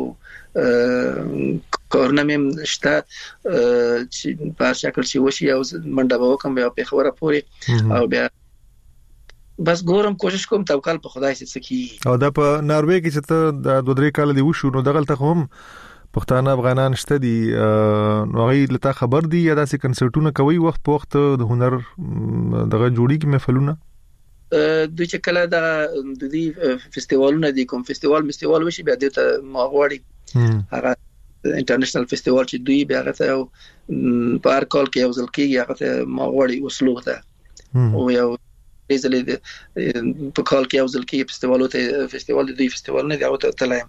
S3: کورنه مې شته چې په شکل چې وشي او منډه وکم بیا په خبره پوري او بیا بس ګورم کوشش کوم توکل په خدای سکی
S2: او دا په ناروې کې چې ته د دوه درې کال دی وشو نو دغلت هم پښتانه افغانان شته دي نو غي لته خبر دي یا داسې کنسرټونه کوي وخت په وخت د هنر دغه جوړی کې محفلونه
S3: دوی چې کله د دې فستیوالونه دي کوم فستیوال مستیوال وشي بیا د ماغوړي هغه انټرنیشنل فستیوال چې دوی بیا غته په هر کال کې یو ځل کېږي هغه ماغوړي وسلو ته او یو ریزلې په کال کې یو ځل کې فستیوالو ته فستیوال دی فستیوال نه دی او ته تلایم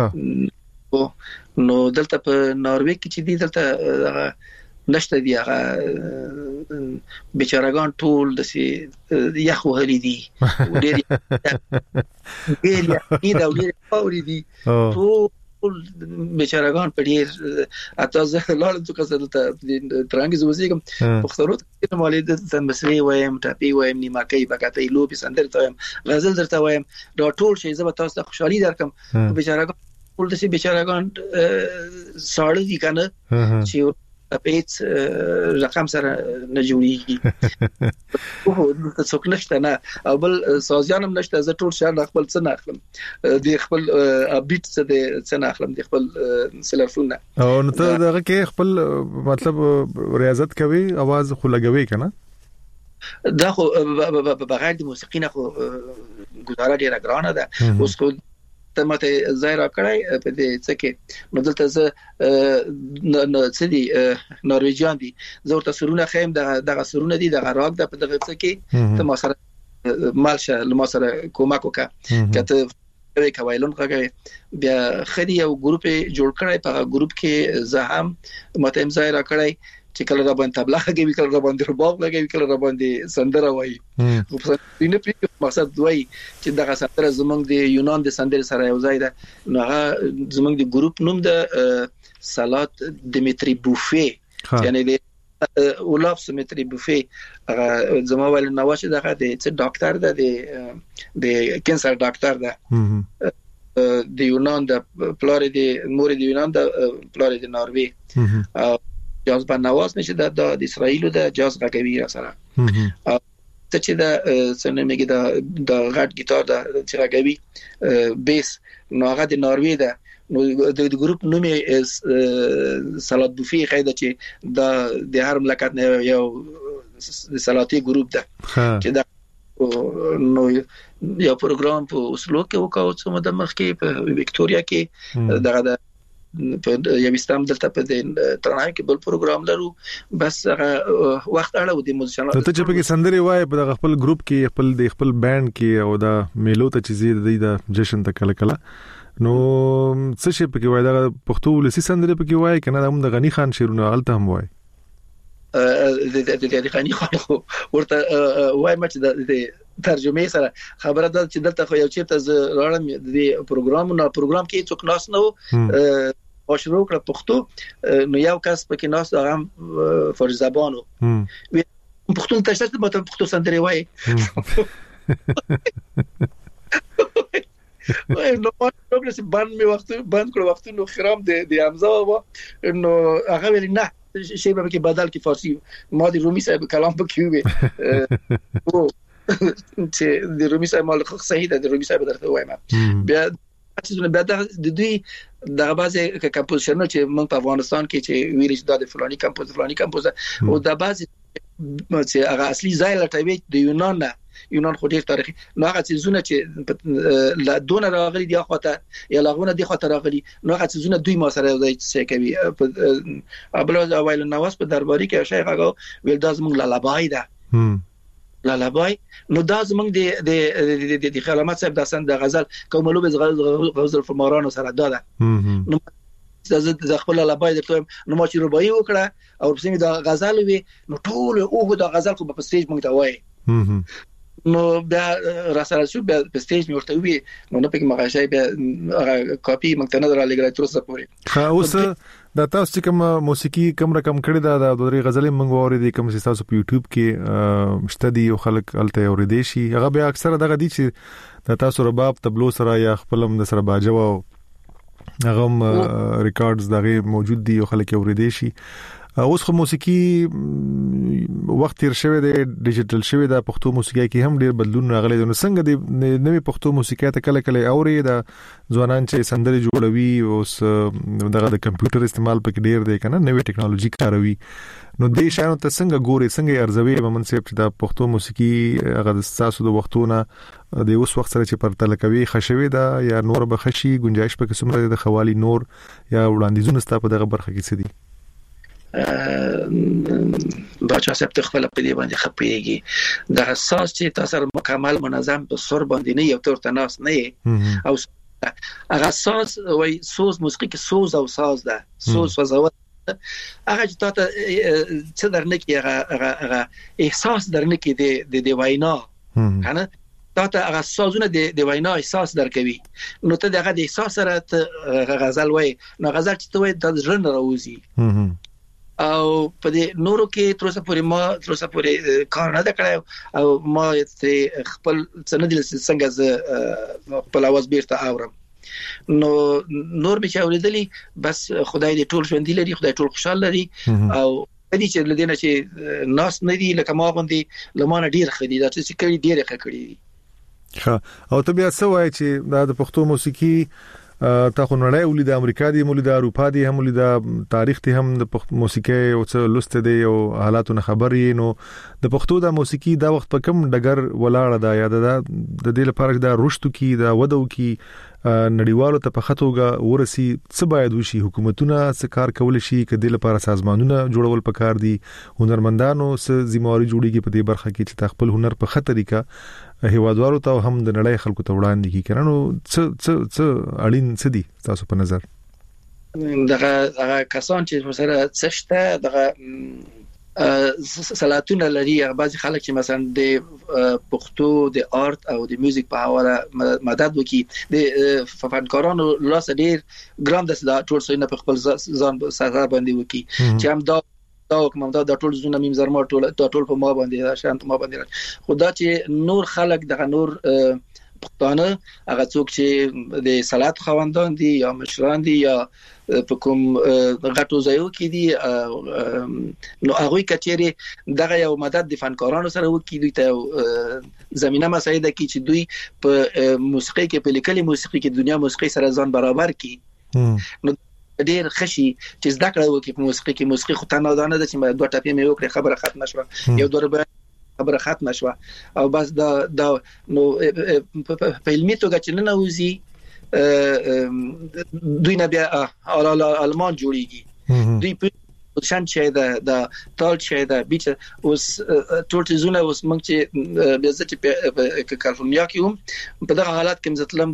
S3: نو دلته په ناروې کې چې دی دلته نشته دی هغه بیچارهګان ټول د سي یخ وهلي دي ډېر ډېر یې دا ډېر پاوري دي ټول بیچارهګان په ډېر اته زه لاړم چې کسه دلته ترانګ زوځم پښتورو ته مالې د تمسری وایم ټاپی وایم نیمه کوي بګاتې لوبي سندر ته وایم غزل درته وایم دا ټول شی زه به تاسو ته خوشحالي درکم بیچارهګان ټول د سي بیچارهګان ساړه دي کنه چې پیټ رقم سره نه جوړیږي او د څوک نشته نه او بل سازيان هم نشته زه ټول شهر خپل څه نه اخلم د خپل ابډیټ څه د څه نه اخلم د خپل سلفونه
S2: او نو ته دغه کې خپل مطلب ریاضت کوي आवाज خو لګوي کنه
S3: دا خو بغیر د موسیقي نه خو ګزاره ډیره ګرانه ده اوس خو ته ماته ظاهر کړای په دې څه کې نو دلته زه نو څه دي نارویجان دي زه ورته سرونه خیم دغه سرونه دي دغه راګ د په دغه څه کې ته ما سره مالشه لما سره کومک وکړه کته کوي کوایلون کوي بیا خدي یو ګروپ جوړ کړای په ګروپ کې زه هم ماته ظاهر کړای چې کله را باندې تبلا کوي کله را باندې رباب لګوي کله را باندې سندره وایي خو په دې په مقصد وایي چې دغه سندره زمونږ د یونان د سندرې سره یو ځای ده نو هغه زمونږ د ګروپ نوم د سالات دمیتری بوفي یعنی د اولاف سمیتری بوفي هغه زما ول نو چې دغه د ډاکټر ده د د کینسر ډاکټر ده د یونان د پلار د مور د یونان د پلار د ناروی او جاز بنواز نشه د د اسرایل د جاز غږوي سره او ته چې د سنمګي د د غټ گیتار د چې غږوي بیس نو هغه د ناروی ده نو د ګروپ نوم یې سالات بوفي خیده چې د د هر مملکت نه یو د سالاتي ګروپ ده چې دا نو یو پروګرام په اوسلو کې وکاو چې مده مخکې په وکټوريا کې دغه د په یو استام دلته په ترنای کې بل پروګرام لرو بس هغه وخت اړه د موزیشنانو
S2: ته چې په کې سندري وای په خپل ګروپ کې خپل د خپل بانډ کې او دا میلو ته چې زی د جشن ته کله کله نو څه شي په کې وای دا پښتو ولسی سندري په کې وای کنه د غنی خان شیرونه الته هم وای
S3: د د غنی خان ورته وای مچ د ترجمه سره خبره ده چې دلته خو یو چیرته ز راړم د پروګرام نو پروګرام کې څوک ناس نه او شروع کړ پښتو نو یو کس پکې ناس هغه فور زبانو پښتون ته شته مته پښتو سندري وای نو ما پروګرام چې باندې می وخت باندې کړ وخت نو خرام د د حمزه و نو هغه ویل نه شی به کې بدل کې فارسی ما د رومي صاحب کلام پکې وي چې د رومي صاحب مال صحیح ده د رومي صاحب درته وایم بیا چې بیا د دوی د بازه کمپوزیشن چې موږ په افغانستان کې چې ویل چې د فلاني کمپوز فلاني کمپوز او د بازه چې هغه اصلي ځای لټوي د یونان نه یونان خو ډیر تاریخي نو هغه څه چې لا دون راغلي دی خواته یا لغونه دی خواته راغلي نو هغه څه دوی ما سره ځای څه کوي ابل اوایل نواز په درباري کې شیخ هغه ویل داز موږ لالابای ده لالابای نو داز موږ د د د خلامت صاحب داسن د غزل کوملو به غزل فمارانو سره داده نو د خپل لالابای درته نو ما چې رباعي وکړه او په سیمه د غزل وی نو ټول او د غزل کو په سټیج موږ ته وای نو بیا را سره شو بیا په سټیج می ورته وی نو نه پکې مغاشای بیا هغه کاپی موږ ته نه درالګل تر اوسه پورې
S2: ها اوس دا تاسو کوم موسیقي کم رقم کړی دا د دوی غزلې منغو اورې کوم چې تاسو په یوټیوب کې مشتدي او خلک الته اورېدي شي هغه بیا اکثره دغه دي چې د تاسو رباب تبلو سره یا خپلم د سره باجو هغه ریکارډز دغه موجود دي او خلک اورېدي شي اوس خو موسیقي وخت تیر شوی دی ډیجیټل شوی دا پښتو موسیقي کې هم ډیر بدلون راغلی دی نو څنګه د نوې پښتو موسیقي ته کله کله اوري دا ځوانان چې سندري جوړوي اوس دغه د کمپیوټر استعمال پکې ډیر دی کنه نوې ټیکنالوژي کاروي نو د شانو ته څنګه ګوري څنګه ارزوي مومن سیب چې دا پښتو موسیقي هغه د تاسو د وختونه د اوس وخت سره چې پرتل کوي خښوي دا یا نور به خشي گنجائش پکې سمره د خوالي نور یا وړاندیزونه ستاسو په دغه برخه کې څه دي
S3: باچا سپ خپل په دې باندې خپيږي د اساس چې تاسو مکمل منظم په سر باندې نه یو تر تناس نه او هغه اساس وای سوز موسیقي کې سوز او ساز ده سوز وزاوت هغه چې تاسو څه درنه کې هغه هغه احساس درنه کې د د وینا کنه تاسو هغه سازونه د د وینا احساس درکوي نو ته دغه د احساس سره غزل وای نو غزل چې ته وای د ژوند راوځي او په دې نورو کې تر اوسه پورې ما تر اوسه پورې کار نه کړی او ما ته خپل سندل څنګه ز خپل आवाज بیرته اورم نو نور به چاوریدلی بس خدای دې ټول ژوند لري خدای ټول خوشاله لري او دې چې لدينا چې ناس نه دي لکه ما باندې لمانه ډیر خدي دا چې کړي ډیر خکړي
S2: ها او ته بیا څه وای چې دا د پښتو موسیقي تا خو نړۍ ولید امریکا دی مولید اروپا دی هم ولید تاریخ ته هم د موسیقي او څه لست دی او حالاتونه خبرې نو د پښتو د موسیقي دا وخت په کم ډګر ولاړه دا یاد ده د دې لپاره دا رښتو کی دا ودو کی نړیوالو ته په خطوګه ورسي څه باید وشي حکومتونه څه کار کول شي کله لپاره سازمانونه جوړول پکار دي هنرمندانو څه ذمہواری جوړیږي په دې برخه کې چې خپل هنر په خطر طریقه هیوادوالو ته هم د نړۍ خلکو ته وړاندې کی کړنو څه څه څه اړین څه دي تاسو په نظر
S3: دغه کسان چې مثلا څشته دغه صلاتونه لري. بعضي خلک چې مثلا د پښتو د آرت او د میوزیک په حواله مدد وکي د فنکارانو لاس ډیر ګرام د ټول سینه په خپل ځان سره باندې وکي چې هم دا دا کوم دا د ټول زونه میم زرما ټول ټول په ما باندې شانت ما باندې خدا چې نور خلک دغه نور پښتانه هغه څوک چې د صلات خوندان دي یا مشران دي یا په کوم غټو ځایو کې دي نو هغه کچېره دغه یو مدد د فنکارانو سره وکړي دوی ته زمينه مساعده کوي چې دوی په موسیقي کې په لیکلي موسیقي کې دنیا موسیقي سره ځان برابر کړي. نو ډېر خشي چې زده کړه وکړي په موسیقي کې. موسیقي خو ته نه دانه ده چې دوه ټاپې مې وکړې خبره ختمه شوه یو دوه خبره ختمه شوه او بس دا دا نو په علمي توګه چې نه نوځي دوی نه بیا آلمان جوړیږي دوی په شان چې دا د تال چې دا بیچ اوس ټول زونه اوس موږ چې بیا چې په کالیفورنیا کې هم په دغه حالت کې مزتلم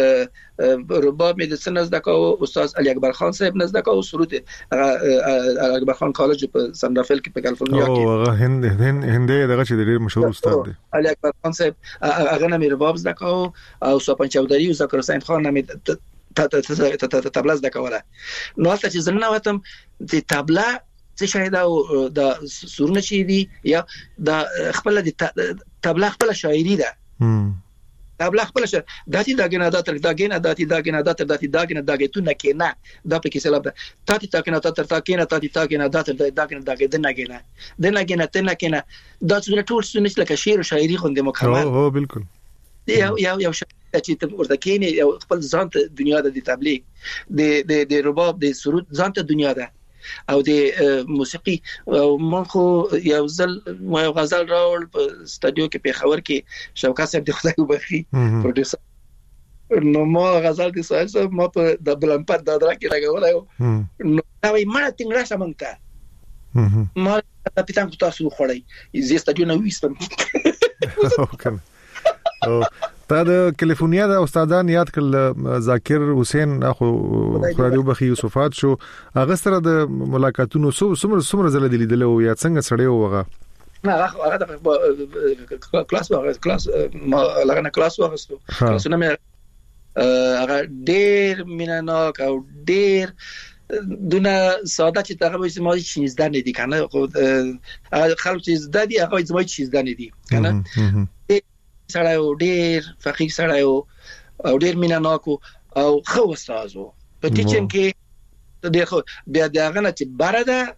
S3: د رباب مدیسن از دکاو استاد علی اکبر خان صاحب نزد دکاو سرود علی اکبر خان کالج په سان رافیل کې په کالیفورنیا کې
S2: او هند هند هند دغه چې ډېر مشهور استاد دی
S3: علی اکبر خان صاحب هغه نه رباب زدکاو او سوپن چودری او ذکر حسین خان نه ته ته ته تبلا زده کوله. نو هلته چې زنه وتم د تبلا څه شاید او د سورونه شي دي یا د خپل د تبلا خپل شاعري ده تبلا خپل شاعر داتي داګنه داتر داګنه داتي داګنه داتر داتي داګنه داګه تو نه کېنه دا په کې سلام ده تاتي تاګنه داتر تاګنه تاتي تاګنه داتر داګنه داګه دنګنه دنګنه تنګنه دا څه ټول څه نشله کې شعر او شاعري خوندې مکمل
S2: هو بالکل
S3: یو یو یو چې ته ورته کېنی یو خپل ځان ته دنیا د تبلیغ د د د رباب د سرود ځان ته دنیا ده او د موسیقي مونږ خو یو ځل یو غزل راول په استودیو کې په خبر کې شوکت صاحب د خدای وبخي پروډوسر نو ما غزل د سایل صاحب ما په د بلمپات د درا کې راغلی نو دا وایي مړه څنګه راشه مونږ ته ما ته پیتان کو تاسو خوړی زی استودیو نو وستم
S2: او تا د کالیفورنیا د استادان یاد کړل ذاکر حسین اخو خدای وبخي یوسفات شو هغه سره د ملاقاتونو سمره سمره زله لیدل او یا څنګه سړی وغه
S3: نه هغه د کلاس واغ کلاس ما لغنه کلاس واغستو کلاسونه مې هغه ډېر میناناک او ډېر دونه ساده چې هغه به ما چیز دانه دي کنه خلک چیز دادي هغه زما چیز دانه دي کنه سړی او ډېر فقیر سړی او ډېر میناناک او خو استادو په ټیچینګ کې ډېر خو بیا دغه نه چې بار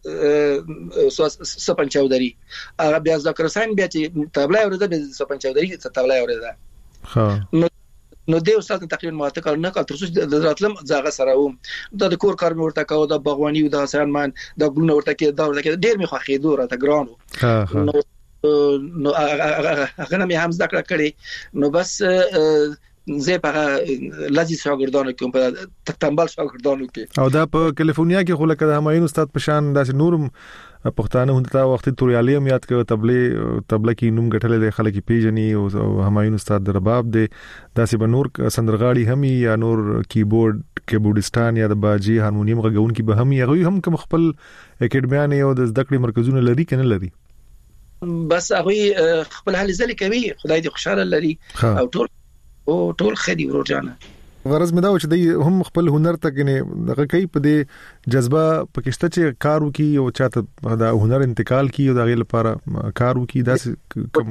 S3: ده سپن چودري هغه بیا ذکر حسین بیا چې تبلا اورده به سپن چودري ته تبلا اورده ها نو نو د استاد تقریبا ماته کار نه کړ تر څو د راتلم ځای سره وم د کور کار مې ورته کاوه د باغواني او د حسین مان د ګلونه ورته کې دا ورته ډېر مې خوخېدو راته ګرانو نو نو هغه نه مې هم ذکر کړی نو بس زه په لذي شاګردانو کې په تنبل شاګردانو کې
S2: او دا په کالیفورنیا کې خو لکه د همایون استاد په شان داسې نورم پښتانه هنده وخت توریالي هم یاد کړ تبلې تبله کې نوم غټلې د خلک پیژني او همایون استاد د رباب دی داسې بنور سندرغاړي هم یا نور کیبورډ کیبورډستان یا د باجي هارمونیم غږون کې به هم یغوي هم کوم خپل اکیډمیان او د زده کړې مرکزونه لري کنه لري
S3: بس هغه خپل حل ځل کوي خدای دې خوشاله لري او ټول او ټول خدي ورجانه
S2: غرض مې دا و چې د هم خپل هنر ته کې دغه کوي په دې جذبه پکشته چې کارو کې او چاته دا هنر انتقال کی او د غیر لپاره کارو کې داس کوم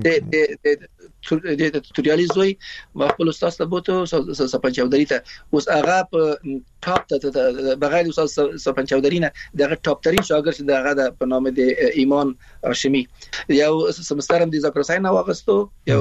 S3: د توریالي زوی ما خپل استاد ته بوته سپن چودري ته اوس هغه په ټاپ ته بغیر استاد سپن چودري نه دغه ټاپ ترين شاګرد چې دغه په نامه د ایمان هاشمي یو سمسترم د ذکر حسین واغستو یو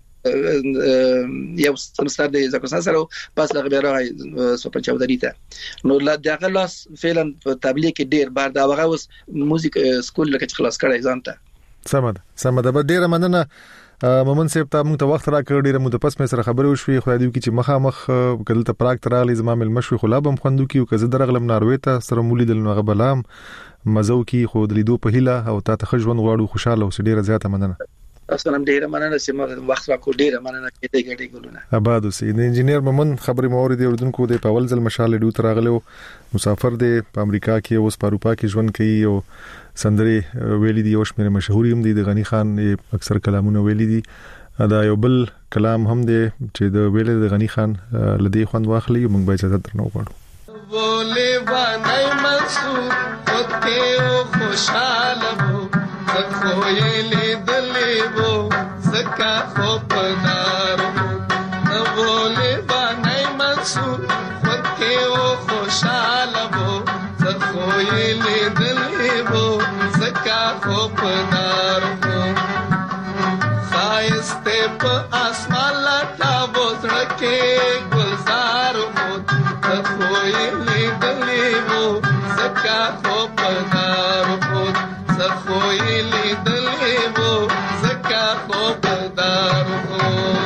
S3: یو سمستر د ذکر حسین سره پس دغه بیا راغی سپن چودري ته نو دغه لاس فعلا په تبلیغ کې ډیر بار دا هغه اوس موزیک سکول لکه خلاص کړی ځان ته
S2: سمد سمد به ډیر مننه مومن صاحب ته موږ ته وخت راکړ ډیره مو د پس مې سره خبرې وشوي خدای دې کې چې مخامخ کله ته پراګ ترالی زما مل مشوي خلابم خوندو کې او کزه درغلم ناروي ته سره مولي دل نو غبلام مزو کې خو د لیدو په هیله او تا ته خجون غواړو خوشاله او ډیره زیاته مننه
S3: تاسو هم ډیره مننه چې موږ وخت راکو ډیره مننه کې دې غړي ګلونه
S2: آباد اوسئ. د انجینیر مومن خبري مورید اردوونکو د پاول ځل مشال ډیو تراغلو مسافر دی په امریکا کې اوس په اروپا کې ژوند کوي او سندري ویلي دي او شمېر مشهوري هم دي د غنی خان اکثر کلامونه ویلي دي. دا یو بل کلام هم دی چې د ویلې د غنی خان لدی خوند واخلي موږ به اجازه درنو غواړو.
S4: بوله باندې منصور پکې او خوشاله وو خو یې لیدلې وو زکه خو پدار وو بوله باندې منصور پکې او خوشاله وو خو یې لیدلې وو زکه خو پدار وو خایسته په اسمان لا تا وځړکه گلزار وو خو یې لیدلې وو زکه خو پدار وو خو یې لیدلې وو زکه خو پدار وو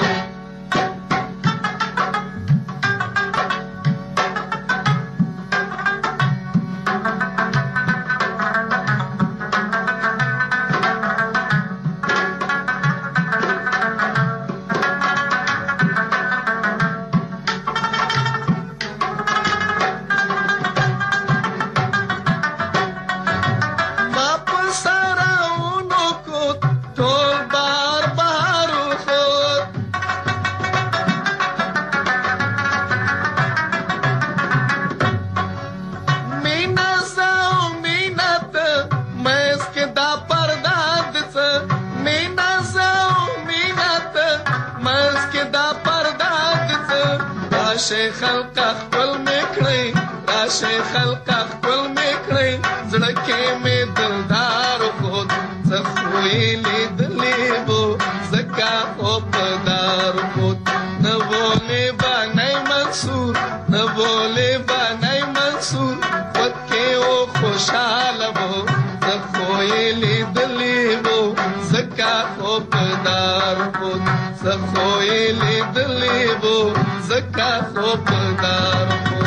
S4: راشه خلق خپل میکړی راشه خلق خپل میکړی زړه کې می دلدار خود زخوی لیدلې وو زکا خو پدار خود نه بولې باندې منصور نه بولې باندې منصور خود کې او خوشاله وو زخوی لیدلې وو زکا خو پدار خود زخوی لیدلې وو زکا خو پدار خو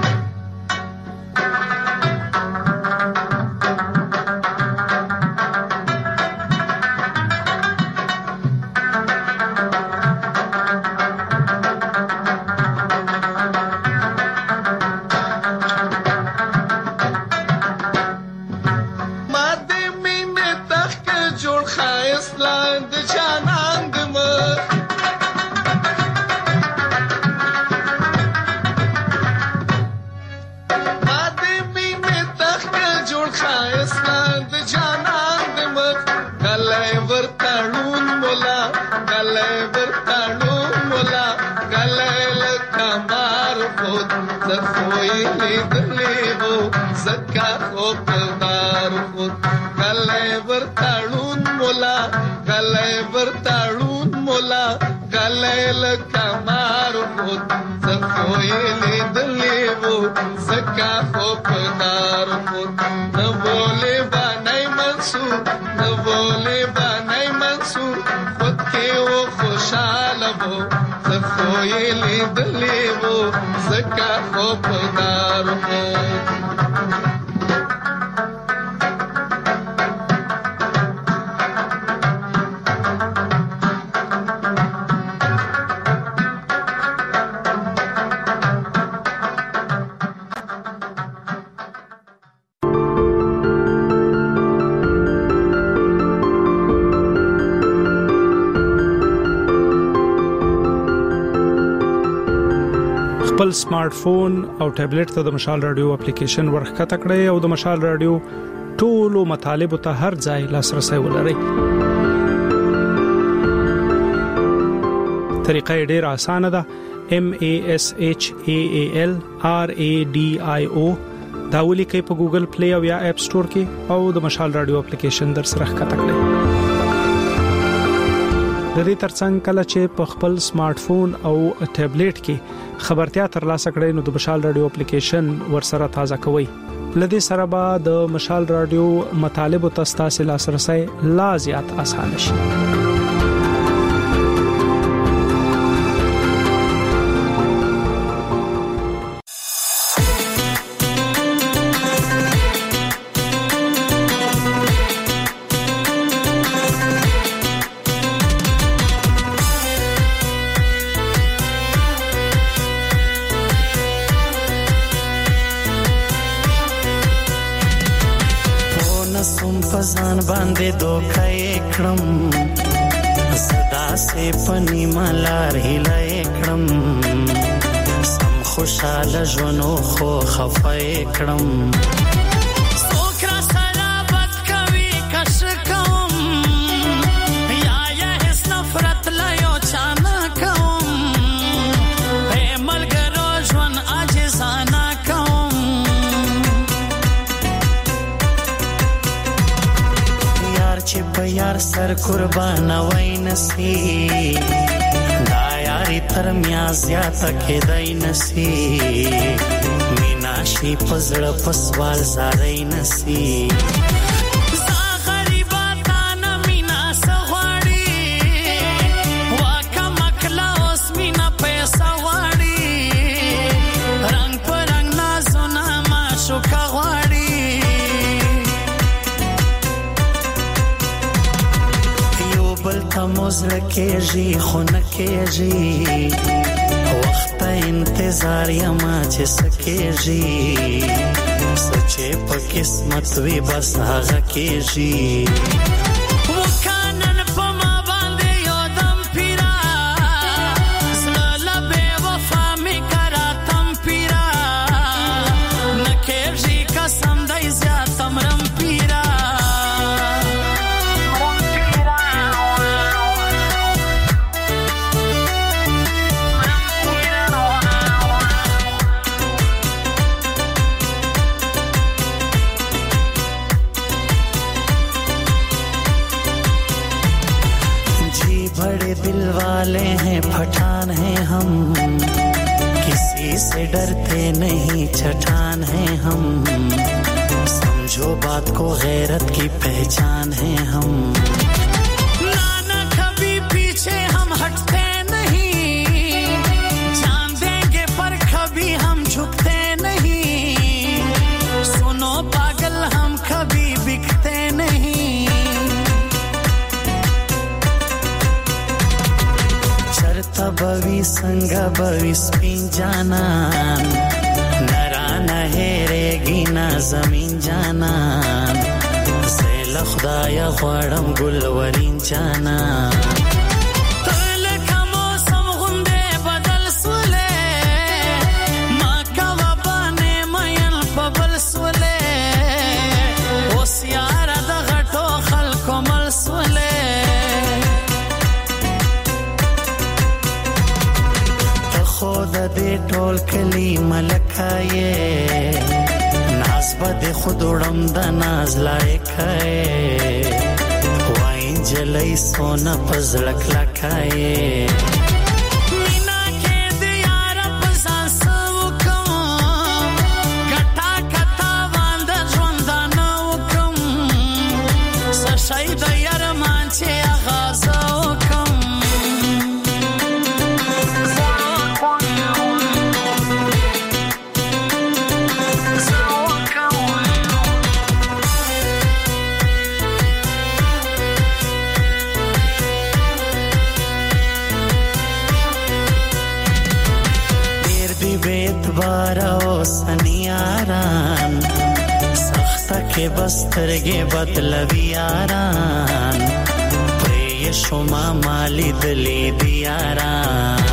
S4: خپل سمارټ فون او ټابلیټ ته د مشال رادیو اپلیکیشن ورخته کړئ او د مشال رادیو ټولو مطالب ته هر ځای لاسرسي ولرئ. طریقه ډېره اسانه ده. M A S H A A L R A D I O دا ولیکئ په ګوګل پلی او یا اپ سٹور کې او د مشال رادیو اپلیکیشن در سره ښکته کړئ. د دې ترڅنګ کله چې په خپل سمارټ فون او ټابلیټ کې خبرتیا ترلاسه کړئ نو د مشال رادیو اپلیکیشن ورسره تازه کوئ. لدې سره به د مشال رادیو مطالب او تاسو لاسرسي لا زیات آسان شي.
S5: پزان باندې دوکه کړم صدا سے پنی ملار هله کړم سم خوشاله ژوندو خو خفای کړم یار سر قربان وای نسی دا یاری تر میا زیات کېدای نسی مینا شي پزړه پسوال زارای نسی زا غریبا تانا مینا سغواړي واکا مکلا اوس مینا پیسا واړي رنگ پر رنگ نازونه ما شو کغواړي موزل کېږي خو نه کېږي وخت انتظار یما چې سکېږي سچې په قسمت وي بس هغه کېږي وکانن په ما باندې یو دم پیرا زړه به وفا می کرا تم پیرا نه کېږي قسم دای زیات امرم پیرا दिल वाले हैं पठान हैं हम किसी से डरते नहीं चट्टान हैं हम समझो बात को गैरत की पहचान हैं हम नाना कभी पीछे हम हटते नहीं जान देंगे पर कभी हम झुकते नहीं सुनो पागल हम कभी बिकते नहीं बवी संगा बवी स्पिन जाना नरा नहेरेगी ना जमीन जाना زیل خدایا غواړم ګل ورین جانا دې ټول کلی ملکایې ناز بده خودړم د ناز لایکای وای جلای سونا پزړک لکایې مینا کې دې یار پزان سو کوم کټا کټا باندې ژوند نه وکم سشای د یار مان چې آغاز وکم بارو سنیاران سخت کې بسترګې بدلوي یاران پرې شوما مالی دلی دیاران